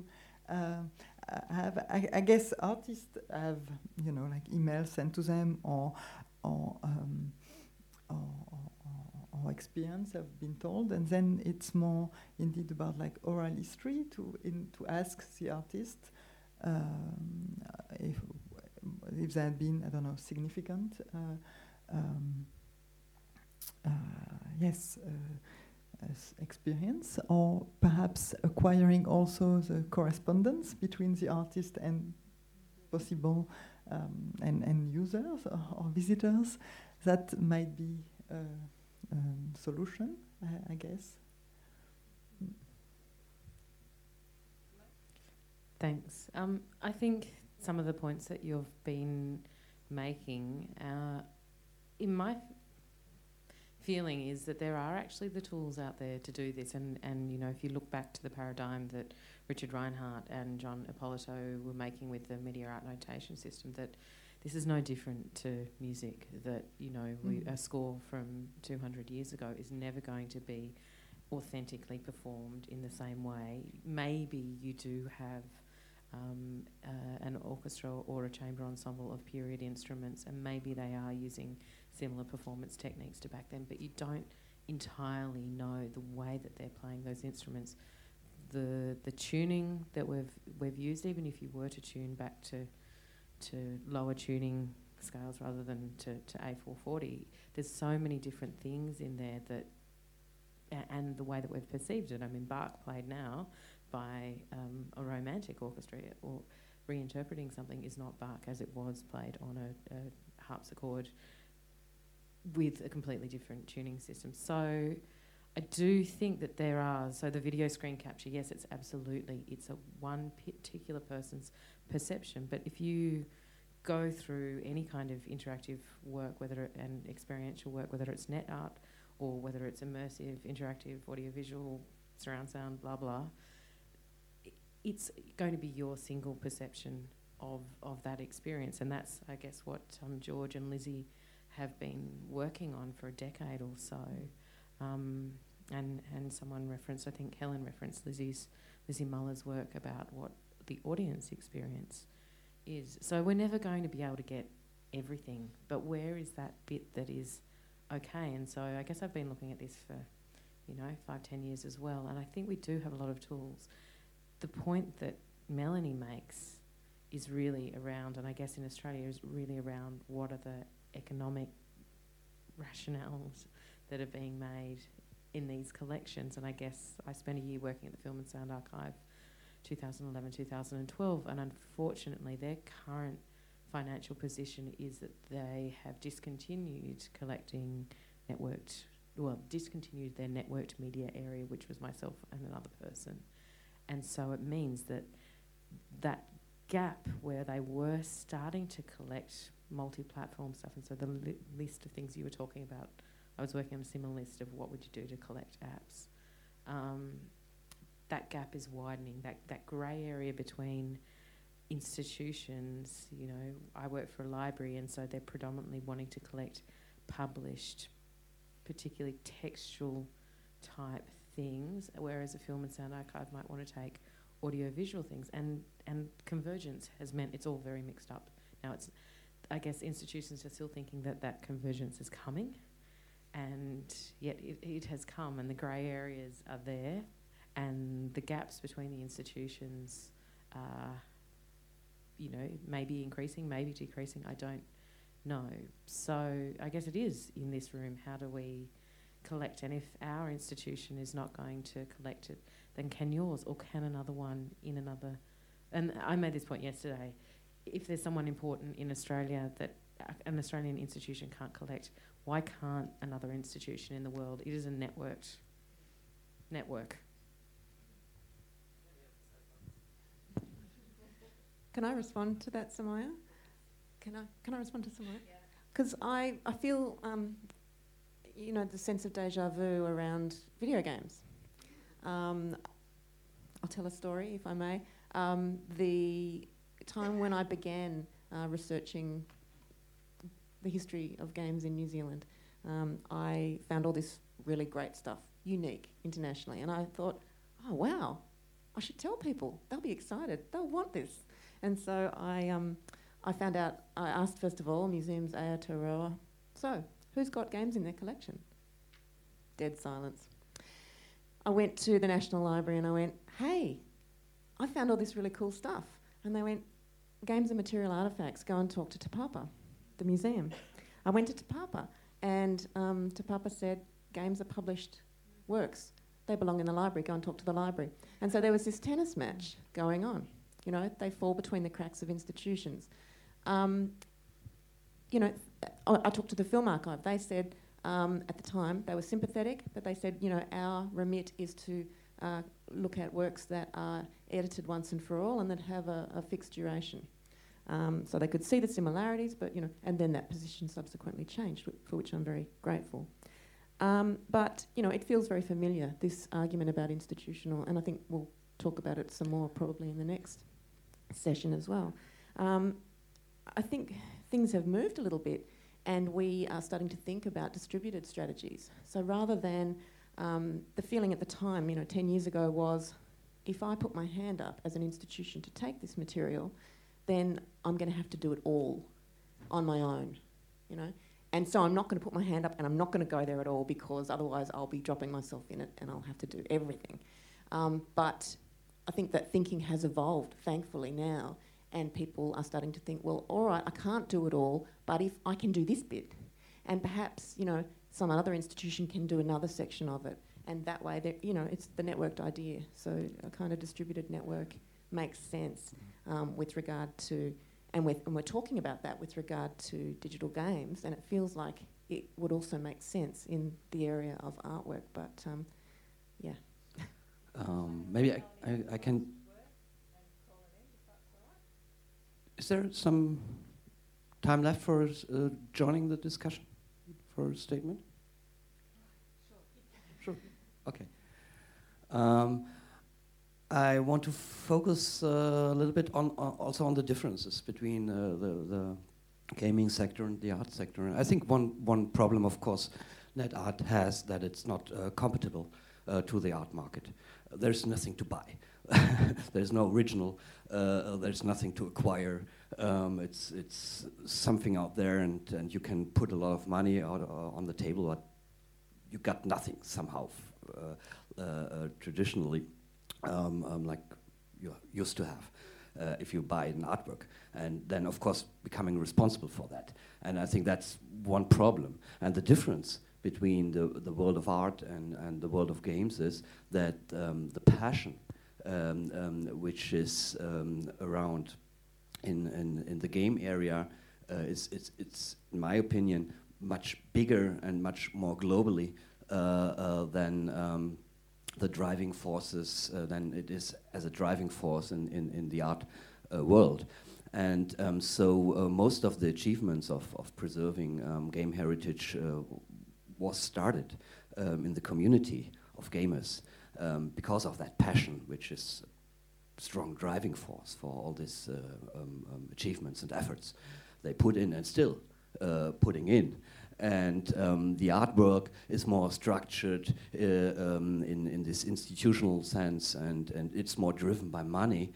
I guess artists have, like emails sent to them or experience have been told, and then it's more indeed about like oral history to ask the artist if there had been, I don't know, significant experience, or perhaps acquiring also the correspondence between the artist and possible and users or visitors. That might be a solution, I guess. Thanks. I think some of the points that you've been making, in my feeling is that there are actually the tools out there to do this, and if you look back to the paradigm that Richard Reinhardt and John Ippolito were making with the media art notation system, that this is no different to music, that a score from 200 years ago is never going to be authentically performed in the same way. Maybe you do have an orchestra or a chamber ensemble of period instruments, and maybe they are using similar performance techniques to back them, but you don't entirely know the way that they're playing those instruments. The tuning that we've used, even if you were to tune back to lower tuning scales rather than to A440, there's so many different things in there that, and the way that we've perceived it. I mean, Bach played now by a romantic orchestra, or reinterpreting something is not Bach as it was played on a harpsichord with a completely different tuning system. So I do think that there are, so the video screen capture, yes, it's a one particular person's perception, but if you go through any kind of interactive work, and experiential work, whether it's net art or whether it's immersive, interactive, audiovisual, surround sound, blah, blah, it's going to be your single perception of that experience. And that's, I guess, what George and Lizzie have been working on for a decade or so. And someone referenced, I think Helen referenced Lizzie Muller's work about what the audience experience is. So we're never going to be able to get everything, but where is that bit that is okay? And so I guess I've been looking at this for, 5-10 years as well, and I think we do have a lot of tools. The point that Melanie makes is really around, and I guess in Australia is really around, what are the economic rationales that are being made in these collections. And I guess I spent a year working at the Film and Sound Archive 2011-2012, and unfortunately their current financial position is that they have discontinued discontinued their networked media area, which was myself and another person. And so it means that gap where they were starting to collect multi-platform stuff, and so the list of things you were talking about, I was working on a similar list of what would you do to collect apps. That gap is widening, that grey area between institutions. I work for a library, and so they're predominantly wanting to collect published, particularly textual type things, whereas a Film and Sound Archive might want to take audio-visual things, and convergence has meant it's all very mixed up. Now, I guess institutions are still thinking that convergence is coming, and yet it has come, and the grey areas are there, and the gaps between the institutions are, maybe increasing, maybe decreasing, I don't know. So I guess it is in this room, how do we collect? And if our institution is not going to collect it, then can yours, or can another one in another? And I made this point yesterday. If there's someone important in Australia that an Australian institution can't collect, why can't another institution in the world? It is a network. Can I respond to that, Samaya? Can I respond to Samaya? Because I feel, the sense of deja vu around video games. I'll tell a story, if I may. The time when I began researching the history of games in New Zealand, I found all this really great stuff, unique internationally, and I thought, oh wow, I should tell people. They'll be excited. They'll want this. And so I found out. I asked first of all Museums Aotearoa, so who's got games in their collection? Dead silence. I went to the National Library and I went, hey, I found all this really cool stuff. And they went, games and material artefacts, go and talk to Te Papa, the museum. I went to Te Papa, and Te Papa said, games are published works. They belong in the library, go and talk to the library. And so there was this tennis match going on. They fall between the cracks of institutions. I talked to the Film Archive. They said, at the time, they were sympathetic, but they said, our remit is to look at works that are edited once and for all and that have a fixed duration. So they could see the similarities, but, and then that position subsequently changed, for which I'm very grateful. But, it feels very familiar, this argument about institutional, and I think we'll talk about it some more probably in the next session as well. I think things have moved a little bit, and we are starting to think about distributed strategies. So rather than the feeling at the time, 10 years ago was, if I put my hand up as an institution to take this material, then I'm going to have to do it all on my own, And so I'm not going to put my hand up and I'm not going to go there at all, because otherwise I'll be dropping myself in it and I'll have to do everything. But I think that thinking has evolved, thankfully, now, and people are starting to think, well, all right, I can't do it all, but if I can do this bit, and perhaps, some other institution can do another section of it, and that way, it's the networked idea. So a kind of distributed network makes sense. with regard to, and we're talking about that with regard to digital games, and it feels like it would also make sense in the area of artwork, but yeah. Maybe I can. Is there some time left for joining the discussion for a statement? Sure. Okay. I want to focus a little bit on also on the differences between the gaming sector and the art sector. I think one problem, of course, net art has that it's not compatible to the art market. There's nothing to buy. There's no original. There's nothing to acquire. It's something out there, and you can put a lot of money out on the table, but you got nothing somehow traditionally, like you used to have if you buy an artwork, and then of course becoming responsible for that. And I think that's one problem. And the difference between the world of art and the world of games is that the passion which is around in the game area it's in my opinion much bigger and much more globally than the driving forces than it is as a driving force in the art world. And so most of the achievements of preserving game heritage was started in the community of gamers because of that passion, which is a strong driving force for all these achievements and efforts they put in and still putting in. And the artwork is more structured in this institutional sense, and it's more driven by money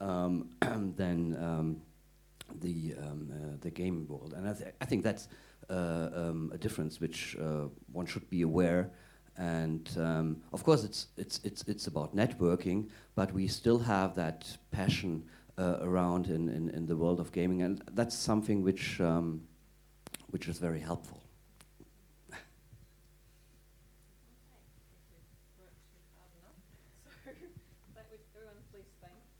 than the game world. And I think that's a difference which one should be aware. And of course, it's about networking, but we still have that passion around in the world of gaming, and that's something which is very helpful. Everyone please thank